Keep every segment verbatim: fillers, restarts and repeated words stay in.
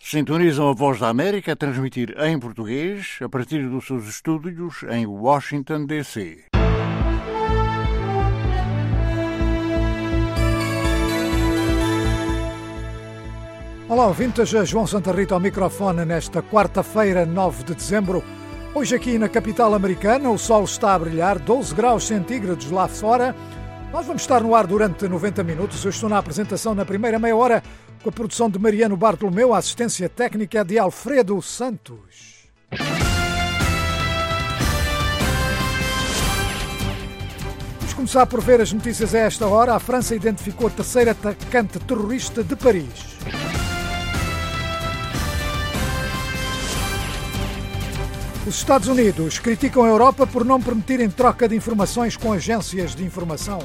Sintonizam a Voz da América a transmitir em português a partir dos seus estúdios em Washington, D C Olá, ouvintes. João Santa Rita ao microfone nesta quarta-feira, nove de dezembro. Hoje aqui na capital americana o sol está a brilhar, doze graus centígrados lá fora. Nós vamos estar no ar durante noventa minutos. Eu estou na apresentação na primeira meia hora com a produção de Mariano Bartolomeu, a assistência técnica de Alfredo Santos. Vamos começar por ver as notícias a esta hora. A França identificou a terceira atacante terrorista de Paris. Os Estados Unidos criticam a Europa por não permitirem troca de informações com agências de informação.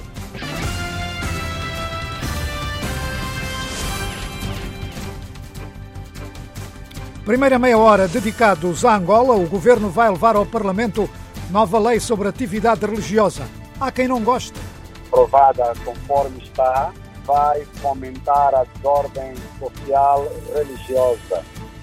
Primeira meia hora dedicados a Angola. O governo vai levar ao Parlamento nova lei sobre atividade religiosa. Há quem não goste. Aprovada conforme está, vai fomentar a desordem social religiosa.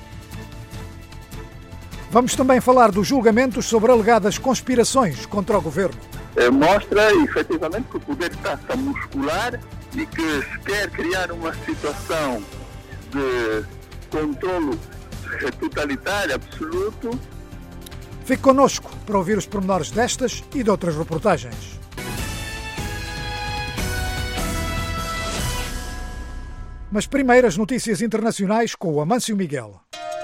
Vamos também falar dos julgamentos sobre alegadas conspirações contra o governo. Mostra, efetivamente, que o poder está-se a muscular e que se quer criar uma situação de controlo totalitário absoluto. Fique connosco para ouvir os pormenores destas e de outras reportagens. Mas primeiro as notícias internacionais com o Amâncio Miguel.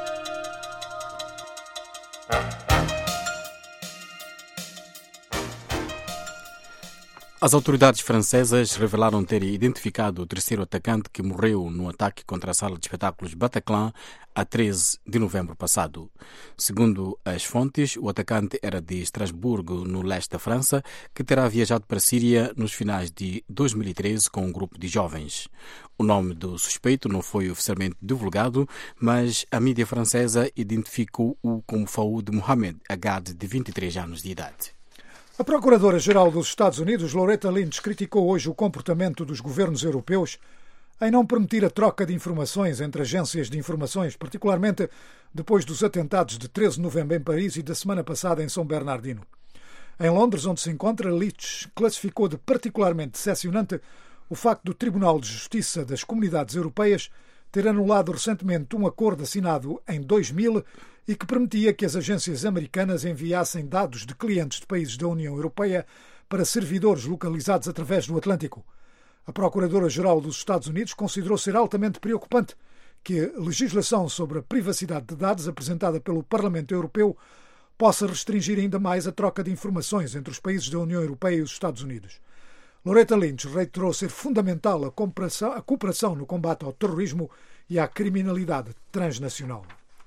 As autoridades francesas revelaram ter identificado o terceiro atacante que morreu no ataque contra a sala de espetáculos Bataclan a treze de novembro passado. Segundo as fontes, o atacante era de Estrasburgo, no leste da França, que terá viajado para a Síria nos finais de dois mil e treze com um grupo de jovens. O nome do suspeito não foi oficialmente divulgado, mas a mídia francesa identificou-o como Faoud Mohamed Agad, de vinte e três anos de idade. A Procuradora-Geral dos Estados Unidos, Loretta Lynch, criticou hoje o comportamento dos governos europeus em não permitir a troca de informações entre agências de informações, particularmente depois dos atentados de treze de novembro em Paris e da semana passada em São Bernardino. Em Londres, onde se encontra, Lynch classificou de particularmente decepcionante o facto do Tribunal de Justiça das Comunidades Europeias ter anulado recentemente um acordo assinado em dois mil e que permitia que as agências americanas enviassem dados de clientes de países da União Europeia para servidores localizados através do Atlântico. A Procuradora-Geral dos Estados Unidos considerou ser altamente preocupante que a legislação sobre a privacidade de dados apresentada pelo Parlamento Europeu possa restringir ainda mais a troca de informações entre os países da União Europeia e os Estados Unidos. Loretta Lynch reiterou ser fundamental a cooperação, a cooperação no combate ao terrorismo e à criminalidade transnacional.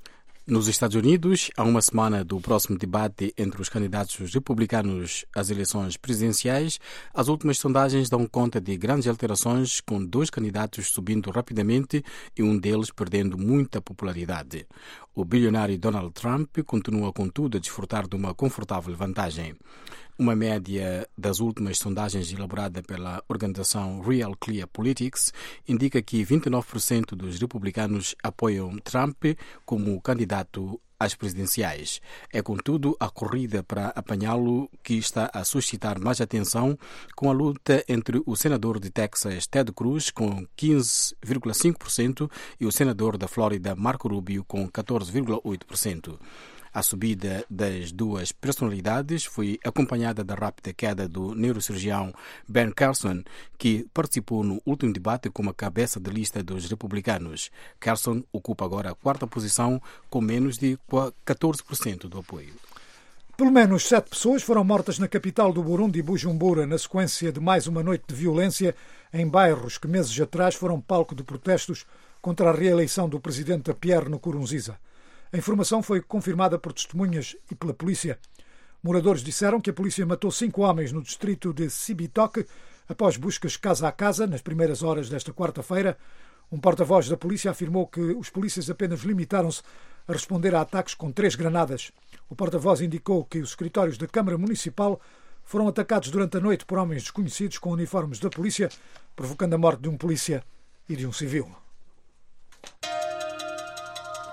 Nos Estados Unidos, há uma semana do próximo debate entre os candidatos republicanos às eleições presidenciais, as últimas sondagens dão conta de grandes alterações, com dois candidatos subindo rapidamente e um deles perdendo muita popularidade. O bilionário Donald Trump continua, contudo, a desfrutar de uma confortável vantagem. Uma média das últimas sondagens elaborada pela organização Real Clear Politics indica que vinte e nove por cento dos republicanos apoiam Trump como candidato às presidenciais. É, contudo, a corrida para apanhá-lo que está a suscitar mais atenção, com a luta entre o senador de Texas, Ted Cruz, com quinze vírgula cinco por cento, e o senador da Flórida, Marco Rubio, com catorze vírgula oito por cento. A subida das duas personalidades foi acompanhada da rápida queda do neurocirurgião Ben Carson, que participou no último debate como a cabeça de lista dos republicanos. Carson ocupa agora a quarta posição, com menos de catorze por cento do apoio. Pelo menos sete pessoas foram mortas na capital do Burundi, Bujumbura, na sequência de mais uma noite de violência em bairros que meses atrás foram palco de protestos contra a reeleição do presidente Pierre Nkurunziza. A informação foi confirmada por testemunhas e pela polícia. Moradores disseram que a polícia matou cinco homens no distrito de Cibitoke após buscas casa a casa nas primeiras horas desta quarta-feira. Um porta-voz da polícia afirmou que os polícias apenas limitaram-se a responder a ataques com três granadas. O porta-voz indicou que os escritórios da Câmara Municipal foram atacados durante a noite por homens desconhecidos com uniformes da polícia, provocando a morte de um polícia e de um civil.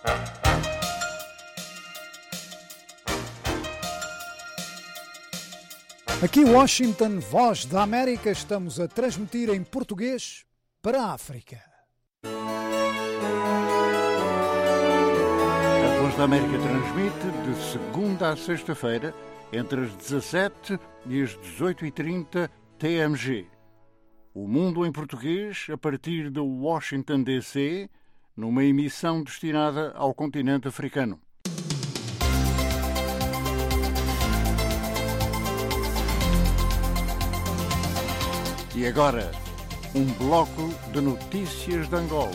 Aqui Washington, Voz da América, estamos a transmitir em português para a África. A Voz da América transmite de segunda a sexta-feira, entre as dezassete e as dezoito e trinta T M G. O Mundo em Português, a partir de Washington, D C, numa emissão destinada ao continente africano. E agora, um bloco de notícias de Angola.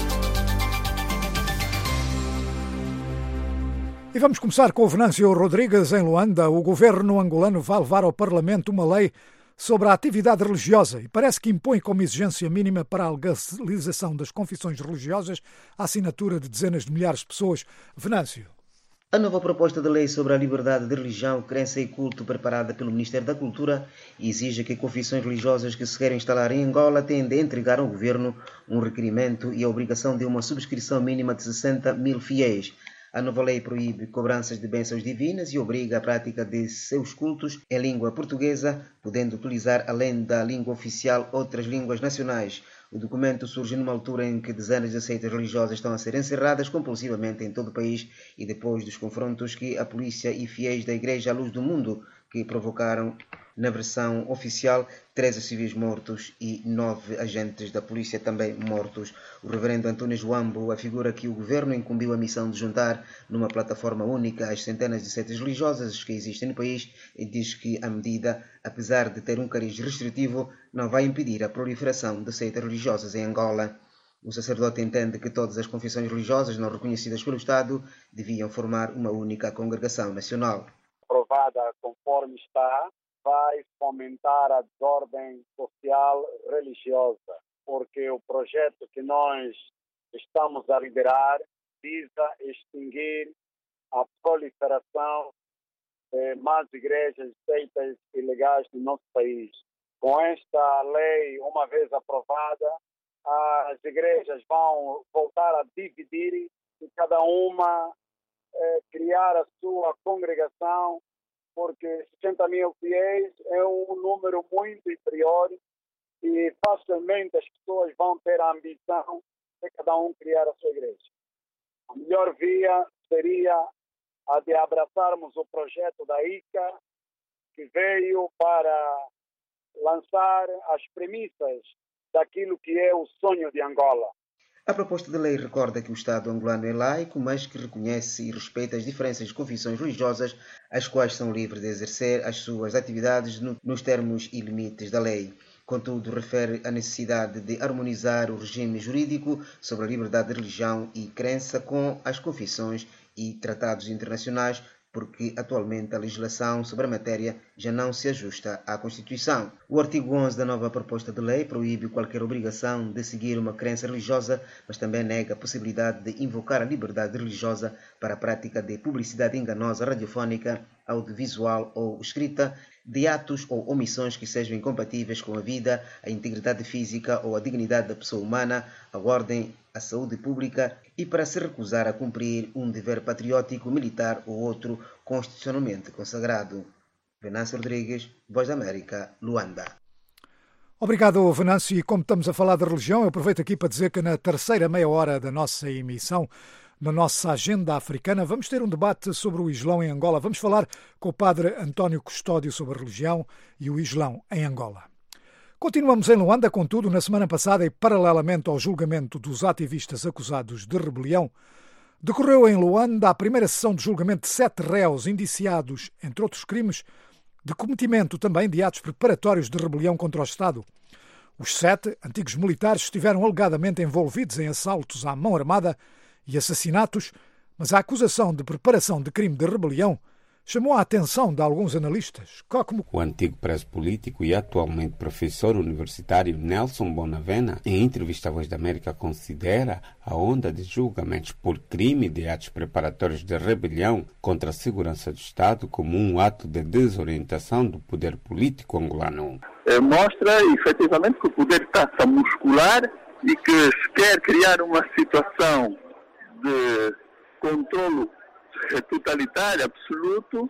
E vamos começar com o Venâncio Rodrigues. Em Luanda, o governo angolano vai levar ao Parlamento uma lei sobre a atividade religiosa e parece que impõe como exigência mínima para a legalização das confissões religiosas a assinatura de dezenas de milhares de pessoas. Venâncio. A nova proposta de lei sobre a liberdade de religião, crença e culto preparada pelo Ministério da Cultura exige que confissões religiosas que se querem instalar em Angola tenham de entregar ao governo um requerimento e a obrigação de uma subscrição mínima de sessenta mil fiéis. A nova lei proíbe cobranças de bênçãos divinas e obriga a prática de seus cultos em língua portuguesa, podendo utilizar, além da língua oficial, outras línguas nacionais. O documento surge numa altura em que dezenas de seitas religiosas estão a ser encerradas compulsivamente em todo o país e depois dos confrontos que a polícia e fiéis da Igreja à Luz do Mundo que provocaram, na versão oficial, treze civis mortos e nove agentes da polícia também mortos. O reverendo António Joambo afigura que o governo incumbiu a missão de juntar numa plataforma única as centenas de seitas religiosas que existem no país e diz que a medida, apesar de ter um cariz restritivo, não vai impedir a proliferação de seitas religiosas em Angola. O sacerdote entende que todas as confissões religiosas não reconhecidas pelo Estado deviam formar uma única congregação nacional. Aprovada conforme está, vai fomentar a desordem social religiosa, porque o projeto que nós estamos a liderar visa extinguir a proliferação de más igrejas, seitas ilegais no nosso país. Com esta lei, uma vez aprovada, as igrejas vão voltar a dividir e cada uma eh, criar a sua congregação, porque sessenta mil fiéis é um número muito inferior e facilmente as pessoas vão ter a ambição de cada um criar a sua igreja. A melhor via seria a de abraçarmos o projeto da I C A, que veio para lançar as premissas daquilo que é o sonho de Angola. A proposta de lei recorda que o Estado angolano é laico, mas que reconhece e respeita as diferenças de confissões religiosas, as quais são livres de exercer as suas atividades no, nos termos e limites da lei. Contudo, refere a necessidade de harmonizar o regime jurídico sobre a liberdade de religião e crença com as confissões e tratados internacionais, porque atualmente a legislação sobre a matéria já não se ajusta à Constituição. O artigo onze da nova proposta de lei proíbe qualquer obrigação de seguir uma crença religiosa, mas também nega a possibilidade de invocar a liberdade religiosa para a prática de publicidade enganosa radiofónica, audiovisual ou escrita, de atos ou omissões que sejam incompatíveis com a vida, a integridade física ou a dignidade da pessoa humana, a ordem, a saúde pública e para se recusar a cumprir um dever patriótico, militar ou outro constitucionalmente consagrado. Venâncio Rodrigues, Voz da América, Luanda. Obrigado, Venâncio. E como estamos a falar de religião, eu aproveito aqui para dizer que na terceira meia hora da nossa emissão, na nossa agenda africana, vamos ter um debate sobre o Islão em Angola. Vamos falar com o padre António Custódio sobre a religião e o Islão em Angola. Continuamos em Luanda, contudo, na semana passada e paralelamente ao julgamento dos ativistas acusados de rebelião, decorreu em Luanda a primeira sessão de julgamento de sete réus indiciados, entre outros crimes, de cometimento também de atos preparatórios de rebelião contra o Estado. Os sete antigos militares estiveram alegadamente envolvidos em assaltos à mão armada e assassinatos, mas a acusação de preparação de crime de rebelião chamou a atenção de alguns analistas. Como o antigo preso político e atualmente professor universitário Nelson Bonavena, em entrevista à Voz da América, considera a onda de julgamentos por crime de atos preparatórios de rebelião contra a segurança do Estado como um ato de desorientação do poder político angolano. É, mostra efetivamente que o poder está a muscular e que se quer criar uma situação de totalitário absoluto,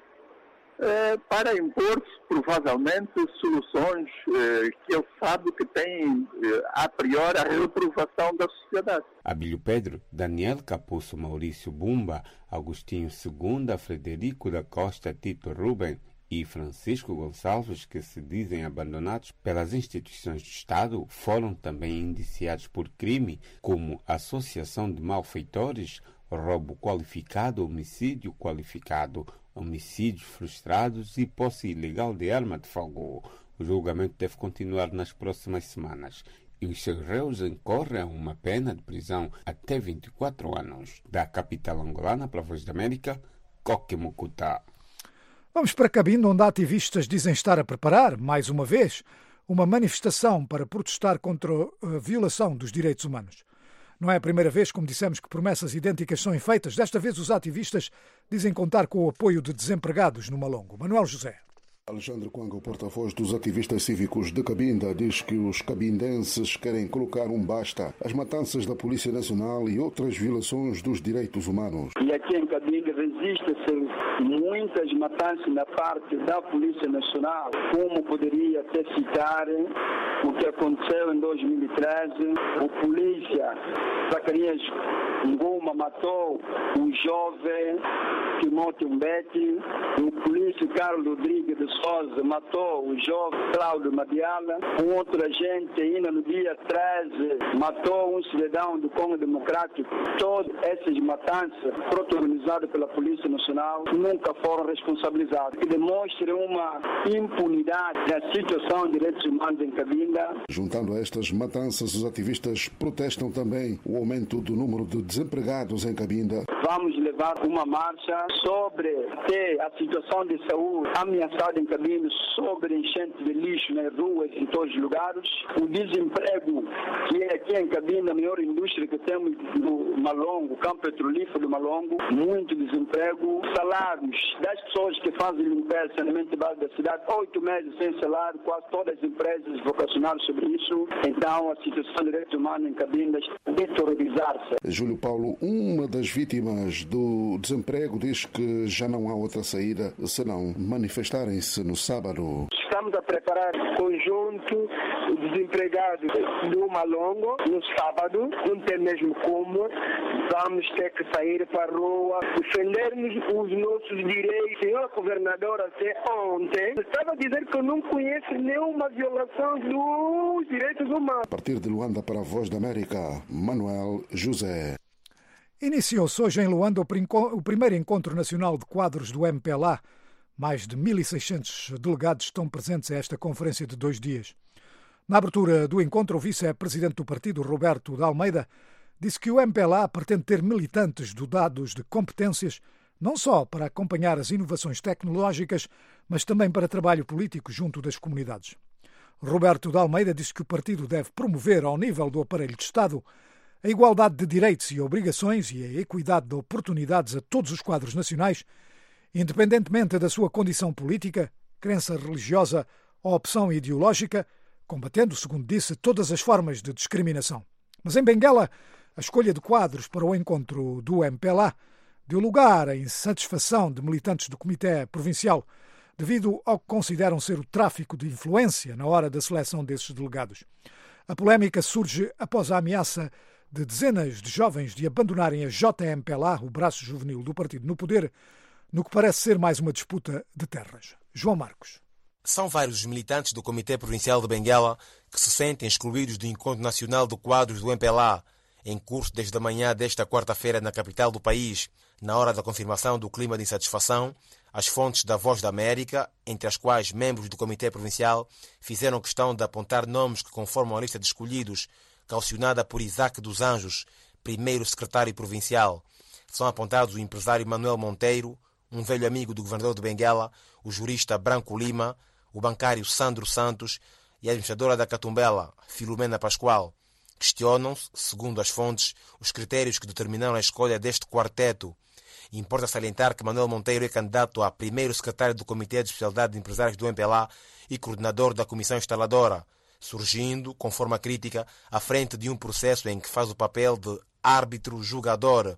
eh, para impor provavelmente soluções eh, que ele sabe que têm eh, a priori a reprovação da sociedade. Abílio Pedro, Daniel Capuço, Maurício Bumba, Agostinho Segunda, Frederico da Costa, Tito Ruben e Francisco Gonçalves, que se dizem abandonados pelas instituições do Estado, foram também indiciados por crime como associação de malfeitores, roubo qualificado, homicídio qualificado, homicídios frustrados e posse ilegal de arma de fogo. O julgamento deve continuar nas próximas semanas e os seus réus incorrem a uma pena de prisão até vinte e quatro anos. Da capital angolana, para a Voz da América, Coque Mucuta. Vamos para Cabinda, onde ativistas dizem estar a preparar, mais uma vez, uma manifestação para protestar contra a violação dos direitos humanos. Não é a primeira vez, como dissemos, que promessas idênticas são feitas. Desta vez os ativistas dizem contar com o apoio de desempregados no Malongo. Manuel José. Alexandre Quanga, o porta-voz dos ativistas cívicos de Cabinda, diz que os cabindenses querem colocar um basta às matanças da Polícia Nacional e outras violações dos direitos humanos. E aqui em Cabinda resiste-se muitas matanças na parte da Polícia Nacional, como poderia até citar o que aconteceu em dois mil e treze. O polícia Zacarias Nguma matou o jovem Timóteo Mbete, o polícia Carlos Rodrigues de Souza matou o jovem Cláudio Madiala, um outro agente ainda no dia treze matou um cidadão do Congo Democrático. Todas essas matanças protagonizadas pela Polícia Nacional nunca foram responsabilizadas, que demonstram uma impunidade na situação de direitos humanos em Cabinda. Juntando a estas matanças, os ativistas protestam também o aumento do número de desempregados em Cabinda. Vamos levar uma marcha sobre a situação de saúde ameaçada em Cabinda, sobre enchente de lixo nas ruas em todos os lugares, o desemprego, que é aqui em Cabinda a maior indústria que temos no Malongo, o campo petrolífero do Malongo, muito desemprego, salários das pessoas que fazem limpeza, saneamento básico da cidade, oito meses sem salário, quase todas as empresas vocacionaram sobre isso. Então a situação de direitos humanos em Cabinda está a deteriorizar-se. Júlio Paulo, uma das vítimas do desemprego, diz que já não há outra saída senão manifestarem-se no sábado. Estamos a preparar conjunto desempregados do Malongo no sábado, não tem mesmo como. Vamos ter que sair para a rua, defendermos os nossos direitos. A senhora governadora até ontem estava a dizer que não conhece nenhuma violação dos direitos humanos. A partir de Luanda para a Voz da América, Manuel José. Iniciou-se hoje em Luanda o primeiro encontro nacional de quadros do M P L A. Mais de mil e seiscentos delegados estão presentes a esta conferência de dois dias. Na abertura do encontro, o vice-presidente do partido, Roberto de Almeida, disse que o M P L A pretende ter militantes dotados de competências não só para acompanhar as inovações tecnológicas, mas também para trabalho político junto das comunidades. Roberto de Almeida disse que o partido deve promover, ao nível do aparelho de Estado, a igualdade de direitos e obrigações e a equidade de oportunidades a todos os quadros nacionais, independentemente da sua condição política, crença religiosa ou opção ideológica, combatendo, segundo disse, todas as formas de discriminação. Mas em Benguela, a escolha de quadros para o encontro do M P L A deu lugar à insatisfação de militantes do Comitê Provincial devido ao que consideram ser o tráfico de influência na hora da seleção desses delegados. A polémica surge após a ameaça de dezenas de jovens de abandonarem a J M P L A, o braço juvenil do partido no poder, no que parece ser mais uma disputa de terras. João Marcos. São vários os militantes do Comitê Provincial de Benguela que se sentem excluídos do Encontro Nacional de Quadros do M P L A, em curso desde a manhã desta quarta-feira na capital do país. Na hora da confirmação do clima de insatisfação, as fontes da Voz da América, entre as quais membros do Comitê Provincial, fizeram questão de apontar nomes que conformam a lista de escolhidos, calcionada por Isaac dos Anjos, primeiro secretário provincial. São apontados o empresário Manuel Monteiro, um velho amigo do governador de Benguela, o jurista Branco Lima, o bancário Sandro Santos e a administradora da Catumbela, Filomena Pascoal. Questionam-se, segundo as fontes, os critérios que determinaram a escolha deste quarteto. Importa salientar que Manuel Monteiro é candidato a primeiro secretário do Comitê de Especialidade de Empresários do M P L A e coordenador da Comissão Instaladora, surgindo, conforme a crítica, à frente de um processo em que faz o papel de árbitro-julgador.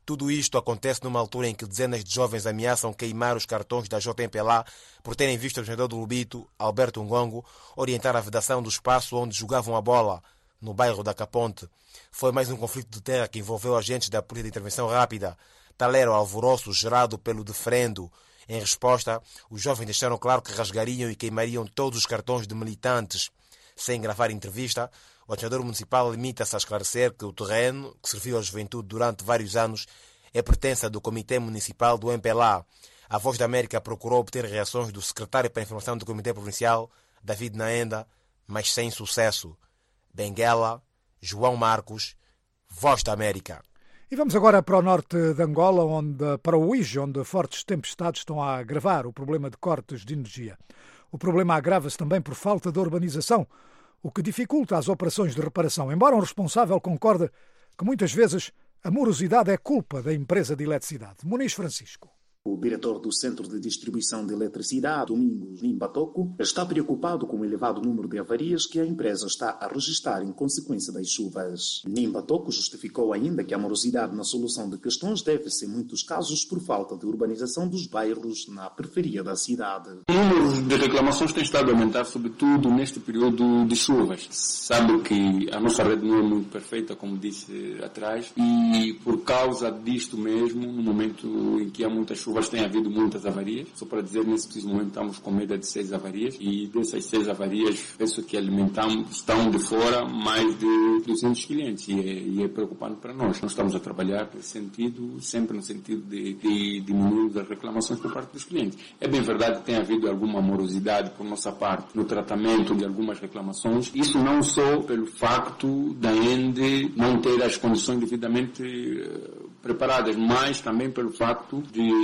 Tudo isto acontece numa altura em que dezenas de jovens ameaçam queimar os cartões da J M P L A por terem visto o governador do Lubito, Alberto Ngongo, orientar a vedação do espaço onde jogavam a bola, no bairro da Caponte. Foi mais um conflito de terra que envolveu agentes da Polícia de Intervenção Rápida. Tal era o alvoroço gerado pelo diferendo. Em resposta, os jovens deixaram claro que rasgariam e queimariam todos os cartões de militantes. Sem gravar entrevista, o administrador municipal limita-se a esclarecer que o terreno, que serviu à juventude durante vários anos, é pertença do Comitê Municipal do M P L A. A Voz da América procurou obter reações do secretário para a Informação do Comitê Provincial, David Naenda, mas sem sucesso. Benguela, João Marcos, Voz da América. E vamos agora para o norte de Angola, onde, para o Uíge, onde fortes tempestades estão a agravar o problema de cortes de energia. O problema agrava-se também por falta de urbanização, o que dificulta as operações de reparação, embora um responsável concorde que muitas vezes a morosidade é culpa da empresa de eletricidade. Muniz Francisco. O diretor do Centro de Distribuição de Eletricidade, Domingos Nimbatoco, está preocupado com o elevado número de avarias que a empresa está a registrar em consequência das chuvas. Nimbatoco justificou ainda que a morosidade na solução de questões deve-se, em muitos casos, por falta de urbanização dos bairros na periferia da cidade. O número de reclamações tem estado a aumentar, sobretudo neste período de chuvas. Sabe que a nossa rede não é muito perfeita, como disse atrás, e por causa disto mesmo, no momento em que há muitas chuvas, tem havido muitas avarias. Só para dizer, nesse preciso momento estamos com média de seis avarias e dessas seis avarias, penso que alimentamos, estão de fora mais de duzentos clientes e é, e é preocupante para nós. Nós estamos a trabalhar nesse sentido, sempre no sentido de, de diminuir as reclamações por parte dos clientes. É bem verdade que tem havido alguma morosidade por nossa parte no tratamento de algumas reclamações. Isso não só pelo facto da ENDE não ter as condições devidamente uh, preparadas, mas também pelo facto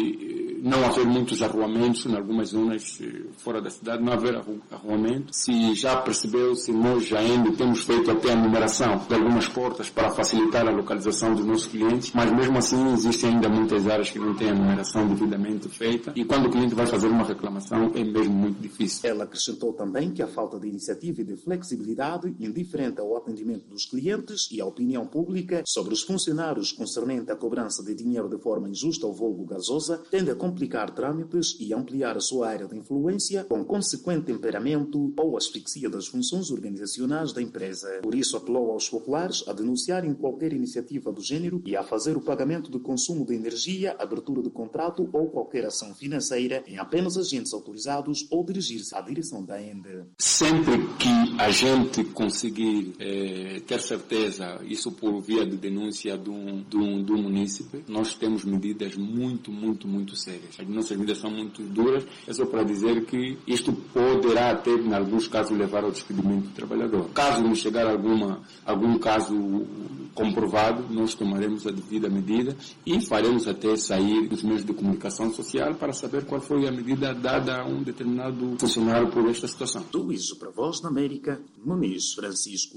de não haver muitos arruamentos em algumas zonas fora da cidade, não haver arruamento. Se já percebeu, se nós já ainda temos feito até a numeração de algumas portas para facilitar a localização dos nossos clientes, mas mesmo assim existem ainda muitas áreas que não têm a numeração devidamente feita e quando o cliente vai fazer uma reclamação é mesmo muito difícil. Ela acrescentou também que a falta de iniciativa e de flexibilidade, indiferente ao atendimento dos clientes e à opinião pública sobre os funcionários concernente à cobrança de dinheiro de forma injusta ao vulgo gasosa, tende a complicar trâmites e ampliar a sua área de influência, com consequente temperamento ou asfixia das funções organizacionais da empresa. Por isso, apelou aos populares a denunciarem qualquer iniciativa do gênero e a fazer o pagamento de consumo de energia, abertura de contrato ou qualquer ação financeira em apenas agentes autorizados ou dirigir-se à direção da ENDE. Sempre que a gente conseguir eh, ter certeza, isso por via de denúncia do, do, do munícipe, nós temos medidas muito, muito, muito sérias. As nossas medidas são muito duras, é só para dizer que isto poderá até, em alguns casos, levar ao despedimento do trabalhador. Caso nos chegar alguma, algum caso comprovado, nós tomaremos a devida medida e faremos até sair dos meios de comunicação social para saber qual foi a medida dada a um determinado funcionário por esta situação. Do Iso para a Voz da América, Muniz Francisco.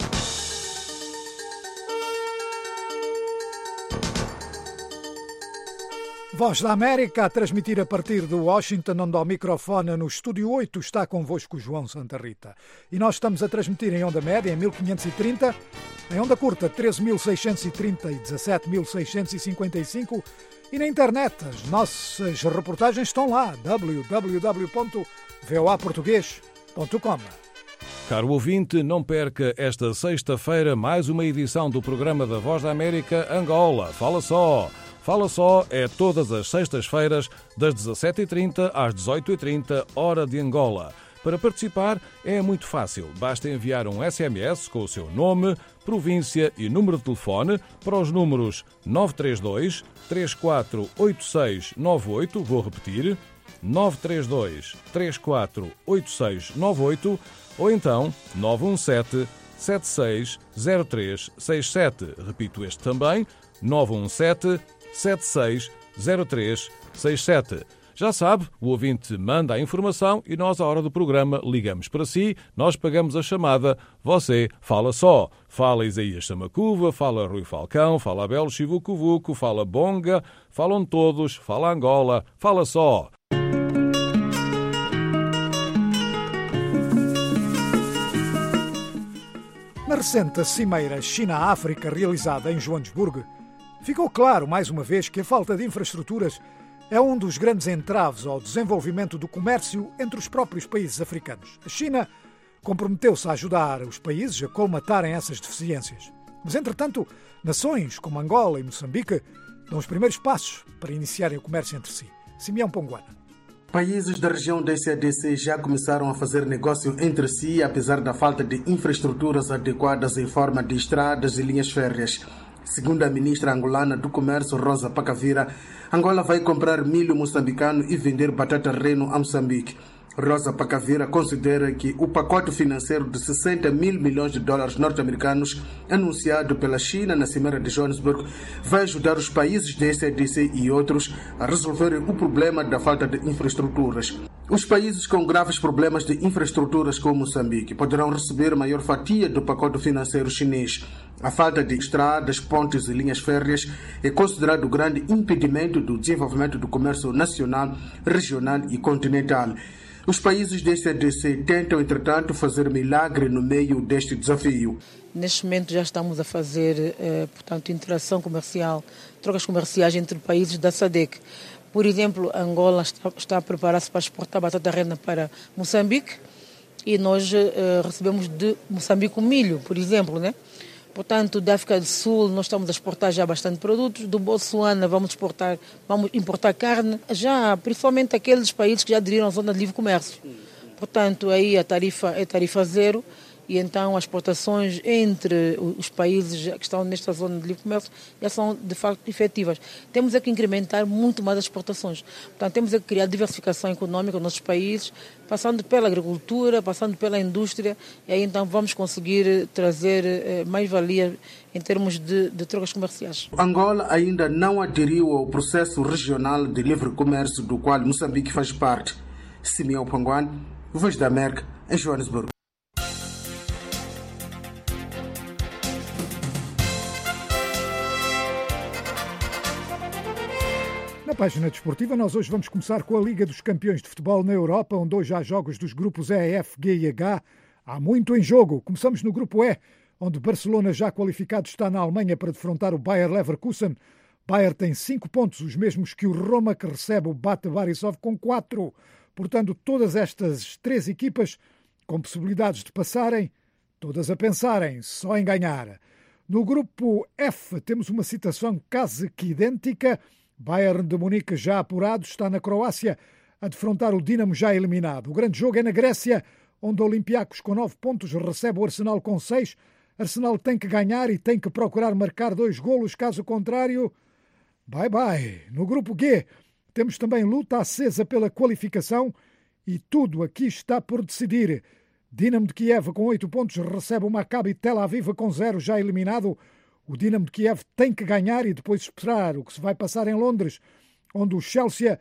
Voz da América a transmitir a partir de Washington, onde ao microfone no Estúdio oito está convosco João Santa Rita. E nós estamos a transmitir em onda média em mil quinhentos e trinta, em onda curta treze mil seiscentos e trinta e dezassete mil seiscentos e cinquenta e cinco e na internet as nossas reportagens estão lá, w w w ponto voa português ponto com. Caro ouvinte, não perca esta sexta-feira mais uma edição do programa da Voz da América Angola. Fala só! Fala Só é todas as sextas-feiras, das dezassete e trinta às dezoito e trinta, hora de Angola. Para participar é muito fácil. Basta enviar um S M S com o seu nome, província e número de telefone para os números nove três dois, três quatro oito seis nove oito, vou repetir, nove três dois, três quatro oito seis nove oito, ou então nove um sete, sete seis zero três seis sete. Repito este também, nove um sete, sete seis zero três seis sete. Já sabe, o ouvinte manda a informação e nós, à hora do programa, ligamos para si, nós pagamos a chamada, você fala só. Fala Isaías Samacuva, fala Rui Falcão, fala Abel Chivucuvuco, fala Bonga, falam todos, fala Angola, fala só. Na recente cimeira China-África realizada em Joanesburgo, Ficou claro, mais uma vez, que a falta de infraestruturas é um dos grandes entraves ao desenvolvimento do comércio entre os próprios países africanos. A China comprometeu-se a ajudar os países a colmatarem essas deficiências. Mas, entretanto, nações como Angola e Moçambique dão os primeiros passos para iniciarem o comércio entre si. Simeão Ponguana. Países da região da S A D C já começaram a fazer negócio entre si, apesar da falta de infraestruturas adequadas em forma de estradas e linhas férreas. Segundo a ministra angolana do Comércio, Rosa Pacavira, Angola vai comprar milho moçambicano e vender batata reno a Moçambique. Rosa Pacavira considera que o pacote financeiro de sessenta mil milhões de dólares norte-americanos anunciado pela China na Cimeira de Johannesburg vai ajudar os países da S A D C e outros a resolverem o problema da falta de infraestruturas. Os países com graves problemas de infraestruturas como Moçambique poderão receber maior fatia do pacote financeiro chinês. A falta de estradas, pontes e linhas férreas é considerado o grande impedimento do desenvolvimento do comércio nacional, regional e continental. Os países da S A D C tentam, entretanto, fazer milagre no meio deste desafio. Neste momento já estamos a fazer, eh, portanto, interação comercial, trocas comerciais entre países da S A D C. Por exemplo, Angola está, está a preparar-se para exportar batata rena para Moçambique e nós eh, recebemos de Moçambique o milho, por exemplo, né? Portanto, da África do Sul nós estamos a exportar já bastante produtos, do Botsuana vamos exportar, vamos importar carne, já principalmente aqueles países que já aderiram à zona de livre comércio. Portanto, aí a tarifa é tarifa zero e então as exportações entre os países que estão nesta zona de livre comércio já são de facto efetivas. Temos é que incrementar muito mais as exportações. Portanto, temos é que criar diversificação econômica nos nossos países, passando pela agricultura, passando pela indústria, e aí então vamos conseguir trazer eh, mais-valia em termos de, de trocas comerciais. Angola ainda não aderiu ao processo regional de livre comércio do qual Moçambique faz parte. Simeão Ponguana, Voz da América, em Johannesburgo. Na página desportiva, nós hoje vamos começar com a Liga dos Campeões de Futebol na Europa, onde hoje há jogos dos grupos E, F, G e H. Há muito em jogo. Começamos no grupo E, onde Barcelona, já qualificado, está na Alemanha para defrontar o Bayer Leverkusen. Bayer tem cinco pontos, os mesmos que o Roma, que recebe o Bate Borisov com quatro. Portanto, todas estas três equipas com possibilidades de passarem, todas a pensarem só em ganhar. No grupo F temos uma situação quase que idêntica. Bayern de Munique, já apurado, está na Croácia a defrontar o Dinamo, já eliminado. O grande jogo é na Grécia, onde o Olympiacos, com nove pontos, recebe o Arsenal com seis. Arsenal tem que ganhar e tem que procurar marcar dois golos, caso contrário, bye bye. No grupo G temos também luta acesa pela qualificação e tudo aqui está por decidir. Dinamo de Kiev, com oito pontos, recebe o Maccabi Tel Aviv com zero, já eliminado. O Dinamo de Kiev tem que ganhar e depois esperar o que se vai passar em Londres, onde o Chelsea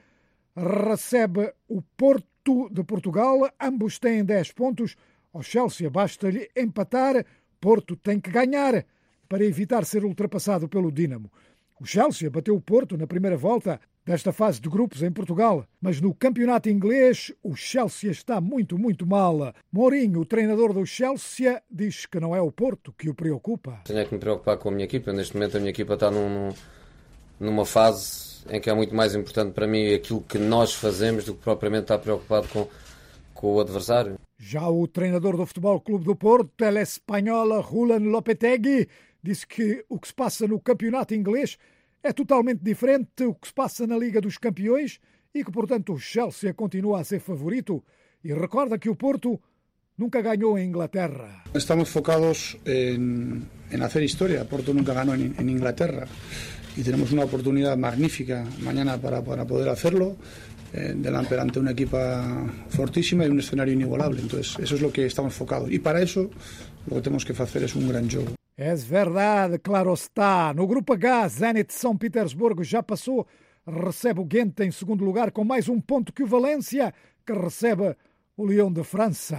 recebe o Porto de Portugal. Ambos têm dez pontos. Ao Chelsea basta-lhe empatar. Porto tem que ganhar para evitar ser ultrapassado pelo Dinamo. O Chelsea bateu o Porto na primeira volta desta fase de grupos em Portugal, mas no campeonato inglês o Chelsea está muito, muito mal. Mourinho, o treinador do Chelsea, diz que não é o Porto que o preocupa. Tenho que me preocupar com a minha equipa. Neste momento a minha equipa está num, numa fase em que é muito mais importante para mim aquilo que nós fazemos do que propriamente estar preocupado com, com o adversário. Já o treinador do Futebol Clube do Porto, el espanhol Julen Lopetegui, disse que o que se passa no campeonato inglês é totalmente diferente do que se passa na Liga dos Campeões e que, portanto, o Chelsea continua a ser favorito e recorda que o Porto nunca ganhou em Inglaterra. Estamos focados en, en hacer historia. Porto nunca ganó en, en Inglaterra y tenemos una oportunidad magnífica mañana para, para poder hacerlo eh, delante ante una equipa fortísima y un escenario inigualable. Entonces, eso es lo que estamos focados. Y para eso, lo que tenemos que hacer es un gran jogo. É verdade, claro está. No grupo H, Zenit de São Petersburgo já passou, recebe o Ghent em segundo lugar com mais um ponto que o Valência, que recebe o Lyon de França.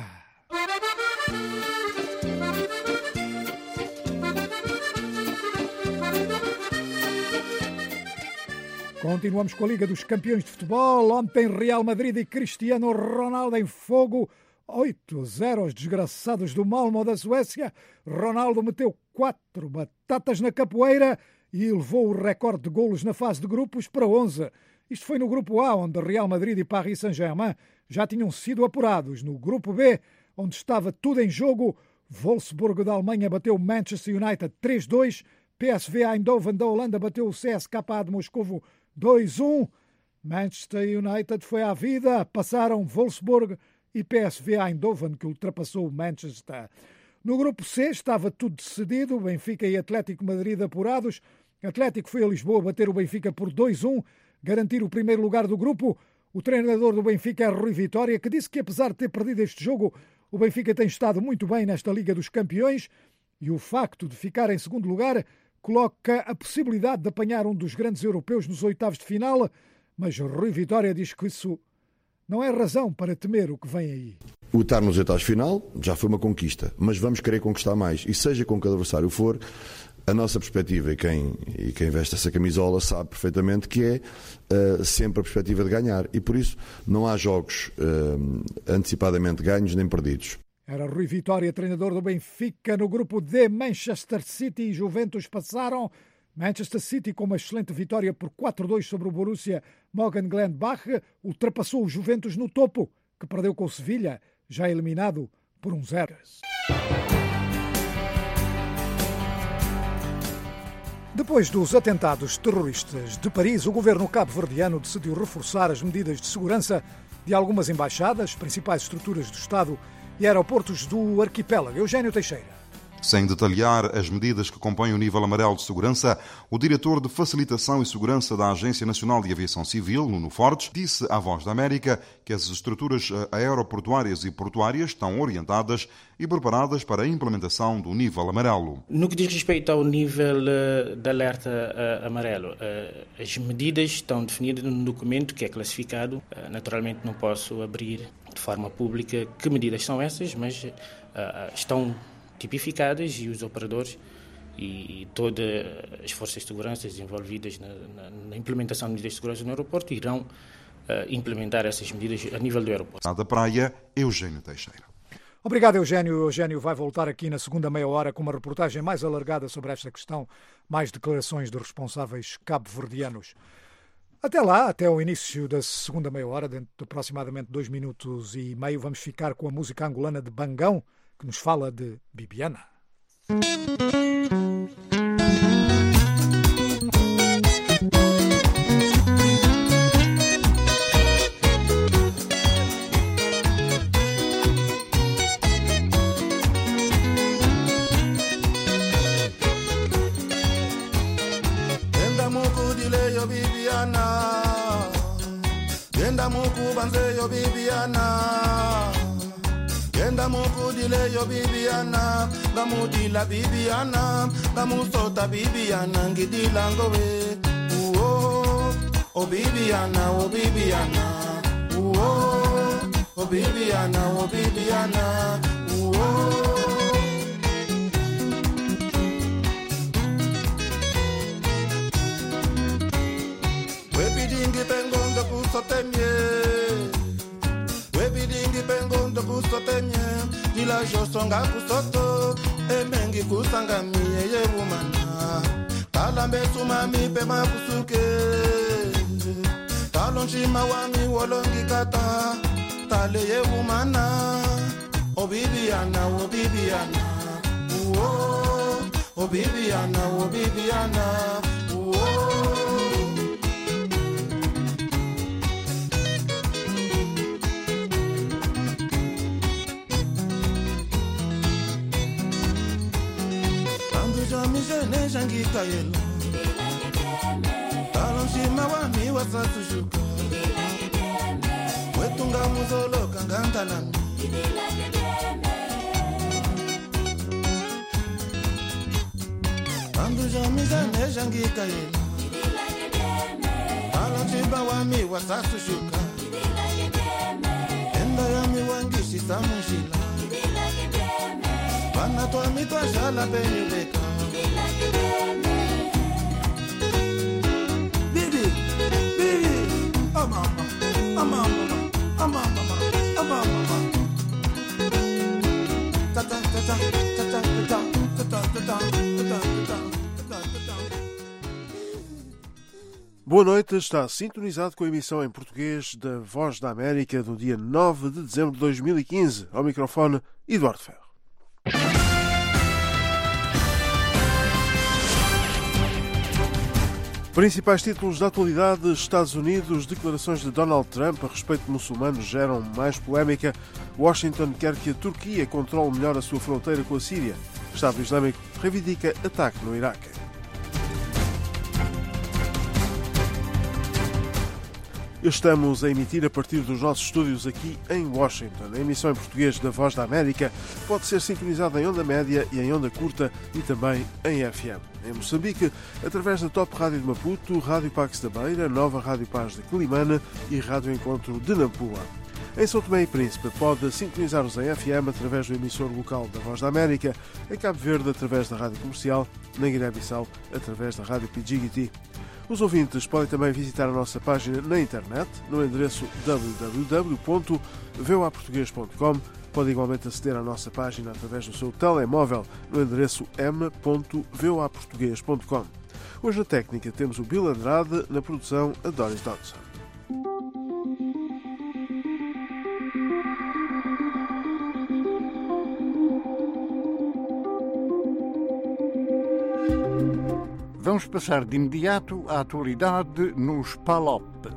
Continuamos com a Liga dos Campeões de Futebol. Ontem Real Madrid e Cristiano Ronaldo em fogo. oito a zero aos desgraçados do Malmö da Suécia. Ronaldo meteu quatro batatas na capoeira e elevou o recorde de golos na fase de grupos para onze. Isto foi no grupo A, onde Real Madrid e Paris Saint-Germain já tinham sido apurados. No grupo B, onde estava tudo em jogo, Wolfsburg da Alemanha bateu Manchester United três a dois, P S V Eindhoven da Holanda bateu o C S K A de Moscovo dois a um. Manchester United foi à vida, passaram Wolfsburg e P S V Eindhoven, que ultrapassou o Manchester. No grupo C estava tudo decidido, Benfica e Atlético Madrid apurados. Atlético foi a Lisboa bater o Benfica por dois a um, garantir o primeiro lugar do grupo. O treinador do Benfica é Rui Vitória, que disse que apesar de ter perdido este jogo, o Benfica tem estado muito bem nesta Liga dos Campeões e o facto de ficar em segundo lugar coloca a possibilidade de apanhar um dos grandes europeus nos oitavos de final, mas Rui Vitória diz que isso não é razão para temer o que vem aí. O estar nos oitavos de final já foi uma conquista, mas vamos querer conquistar mais. E seja com que adversário for, a nossa perspectiva, e quem, e quem veste essa camisola sabe perfeitamente que é uh, sempre a perspectiva de ganhar. E por isso não há jogos uh, antecipadamente ganhos nem perdidos. Era Rui Vitória, treinador do Benfica. No grupo D, Manchester City e Juventus passaram. Manchester City, com uma excelente vitória por quatro a dois sobre o Borussia Mönchengladbach, ultrapassou o Juventus no topo, que perdeu com o Sevilha, já eliminado por um zero. Depois dos atentados terroristas de Paris, o governo cabo-verdiano decidiu reforçar as medidas de segurança de algumas embaixadas, principais estruturas do Estado e aeroportos do arquipélago. Eugênio Teixeira. Sem detalhar as medidas que compõem o nível amarelo de segurança, o diretor de Facilitação e Segurança da Agência Nacional de Aviação Civil, Nuno Fortes, disse à Voz da América que as estruturas aeroportuárias e portuárias estão orientadas e preparadas para a implementação do nível amarelo. No que diz respeito ao nível de alerta amarelo, as medidas estão definidas num documento que é classificado. Naturalmente não posso abrir de forma pública que medidas são essas, mas estão tipificadas e os operadores e todas as forças de segurança envolvidas na, na, na implementação de medidas de segurança no aeroporto irão uh, implementar essas medidas a nível do aeroporto. Da praia, Eugênio Teixeira. Obrigado, Eugênio. O Eugênio vai voltar aqui na segunda meia hora com uma reportagem mais alargada sobre esta questão, mais declarações de responsáveis cabo-verdianos. Até lá, até o início da segunda meia hora, dentro de aproximadamente dois minutos e meio, vamos ficar com a música angolana de Bangão, que nos fala de Bibiana. Enda muku dileyo Bibiana, enda muku banzeyo Bibiana. Enda mukudile yo Bibiana, gamudila Bibiana, gamusota Bibiana, ngidila ngowe. Oh, oh Bibiana, oh Bibiana, oh, oh Bibiana, oh Bibiana, oh. Webidingi pengonga kusotemye. Webidingi pengondo kusotemye, dila josonga kusoto, emengi kusangamie yebumana. Talambe sumami pema kusuke, talonshima wami wolongi kata, tale yebumana. Oh Bibiana, oh Bibiana, oh, oh Bibiana, oh Bibiana, oh. Jane jangi kayelo talonshima wami wasatushuka wetunga muzolo kangantalami andu jami jane jangi kayelo talonshima wami wasatushuka enda yami wangishi samushila bana to mi to shala benileka. Bibi, bibi, oh mama, oh mama, oh mama, oh mama. Ta ta ta ta ta ta ta ta ta ta ta ta ta ta ta. Boa noite, está sintonizado com a emissão em português da Voz da América do dia nove de dezembro de dois mil e quinze. Ao microfone, Eduardo Ferro. Principais títulos da atualidade: Estados Unidos, declarações de Donald Trump a respeito de muçulmanos geram mais polémica. Washington quer que a Turquia controle melhor a sua fronteira com a Síria. Estado Islâmico reivindica ataque no Iraque. Estamos a emitir a partir dos nossos estúdios aqui em Washington. A emissão em português da Voz da América pode ser sintonizada em onda média e em onda curta e também em F M. Em Moçambique, através da Top Rádio de Maputo, Rádio Pax da Beira, Nova Rádio Paz de Quelimane e Rádio Encontro de Nampula. Em São Tomé e Príncipe pode sintonizar-nos em F M através do emissor local da Voz da América, em Cabo Verde através da Rádio Comercial, na Guiné-Bissau através da Rádio Pidjigiti. Os ouvintes podem também visitar a nossa página na internet, no endereço w w w ponto v o a português ponto com. Pode igualmente aceder à nossa página através do seu telemóvel, no endereço m ponto v o a português ponto com. Hoje na técnica temos o Bill Andrade, na produção a Doris Dodson. Vamos passar de imediato à atualidade nos P A L O P.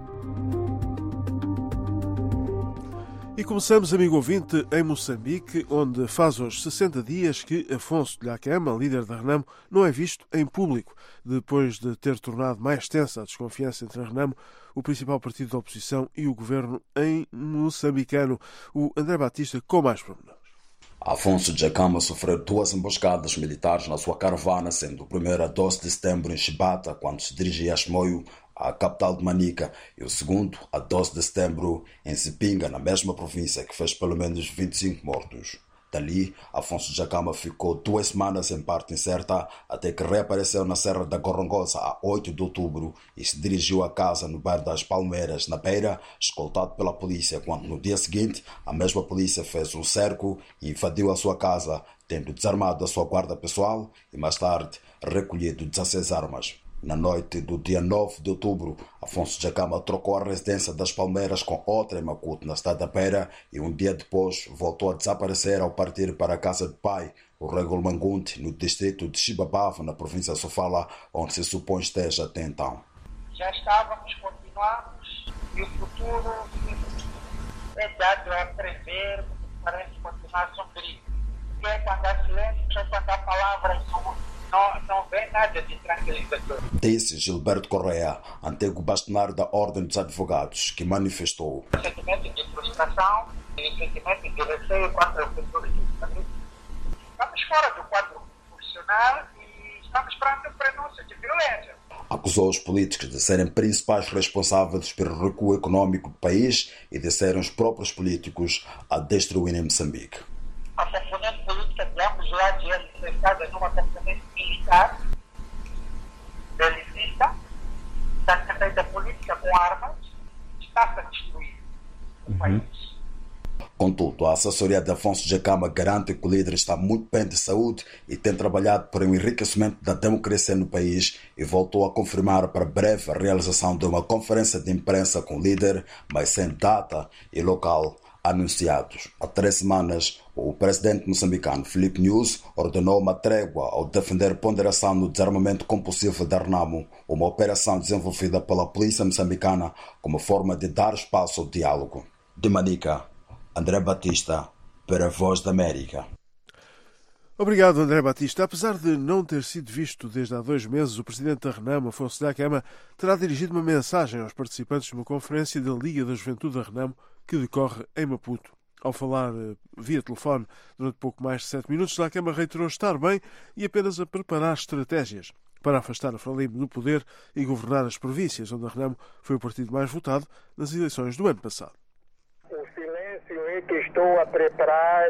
E começamos, amigo ouvinte, em Moçambique, onde faz hoje sessenta dias que Afonso de Lhakema, líder da Renamo, não é visto em público, depois de ter tornado mais tensa a desconfiança entre a Renamo, o principal partido da oposição, e o governo em moçambicano. O André Batista com mais pormenores. Afonso de Lhakema sofreu duas emboscadas militares na sua caravana, sendo a primeira a doze de setembro em Chibata, quando se dirigia a Chimoio, a capital de Manica, e o segundo a doze de setembro em Sipinga, na mesma província, que fez pelo menos vinte e cinco mortos. Dali, Afonso de Lhakema ficou duas semanas em parte incerta, até que reapareceu na Serra da Gorongosa a oito de outubro e se dirigiu a casa no bairro das Palmeiras, na Beira, escoltado pela polícia, quando no dia seguinte a mesma polícia fez um cerco e invadiu a sua casa, tendo desarmado a sua guarda pessoal e mais tarde recolhido dezesseis armas. Na noite do dia nove de outubro, Afonso de Lhakema trocou a residência das Palmeiras com outra em Maputo, na cidade da Beira, e um dia depois voltou a desaparecer ao partir para a casa de pai, o Regulo Mangunte, no distrito de Chibabavo, na província de Sofala, onde se supõe esteja até então. Já estávamos, continuamos, e o futuro é dado a prever, parece continuar sombrio. E é quando há silêncio, é quando há palavras não, não, não vê nada de tranquilizador. Disse Gilberto Correia, antigo bastonário da Ordem dos Advogados, que manifestou o sentimento de frustração e o sentimento de receio contra o futuro do país. Estamos fora do quadro profissional e estamos perante um prenúncio de violência. Acusou os políticos de serem principais responsáveis pelo recuo econômico do país e de serem os próprios políticos a destruírem Moçambique. A componente política de ambos os lados é manifestada numa componente militar, belicista, está feita política com armas, está-se a destruir o país. Contudo, a assessoria de Afonso de Lhakema garante que o líder está muito bem de saúde e tem trabalhado para o enriquecimento da democracia no país, e voltou a confirmar para breve a realização de uma conferência de imprensa com o líder, mas sem data e local anunciados. Há três semanas, o presidente moçambicano Filipe Nyusi ordenou uma trégua ao defender ponderação no desarmamento compulsivo da Renamo, uma operação desenvolvida pela polícia moçambicana como forma de dar espaço ao diálogo. De Manica, André Batista, para a Voz da América. Obrigado, André Batista. Apesar de não ter sido visto desde há dois meses, o presidente da Renamo, Afonso de Lhakema, terá dirigido uma mensagem aos participantes de uma conferência da Liga da Juventude da Renamo que decorre em Maputo. Ao falar via telefone durante pouco mais de sete minutos, Lhakema reiterou estar bem e apenas a preparar estratégias para afastar a Frelimo do poder e governar as províncias, onde a Renamo foi o partido mais votado nas eleições do ano passado. O silêncio é que estou a preparar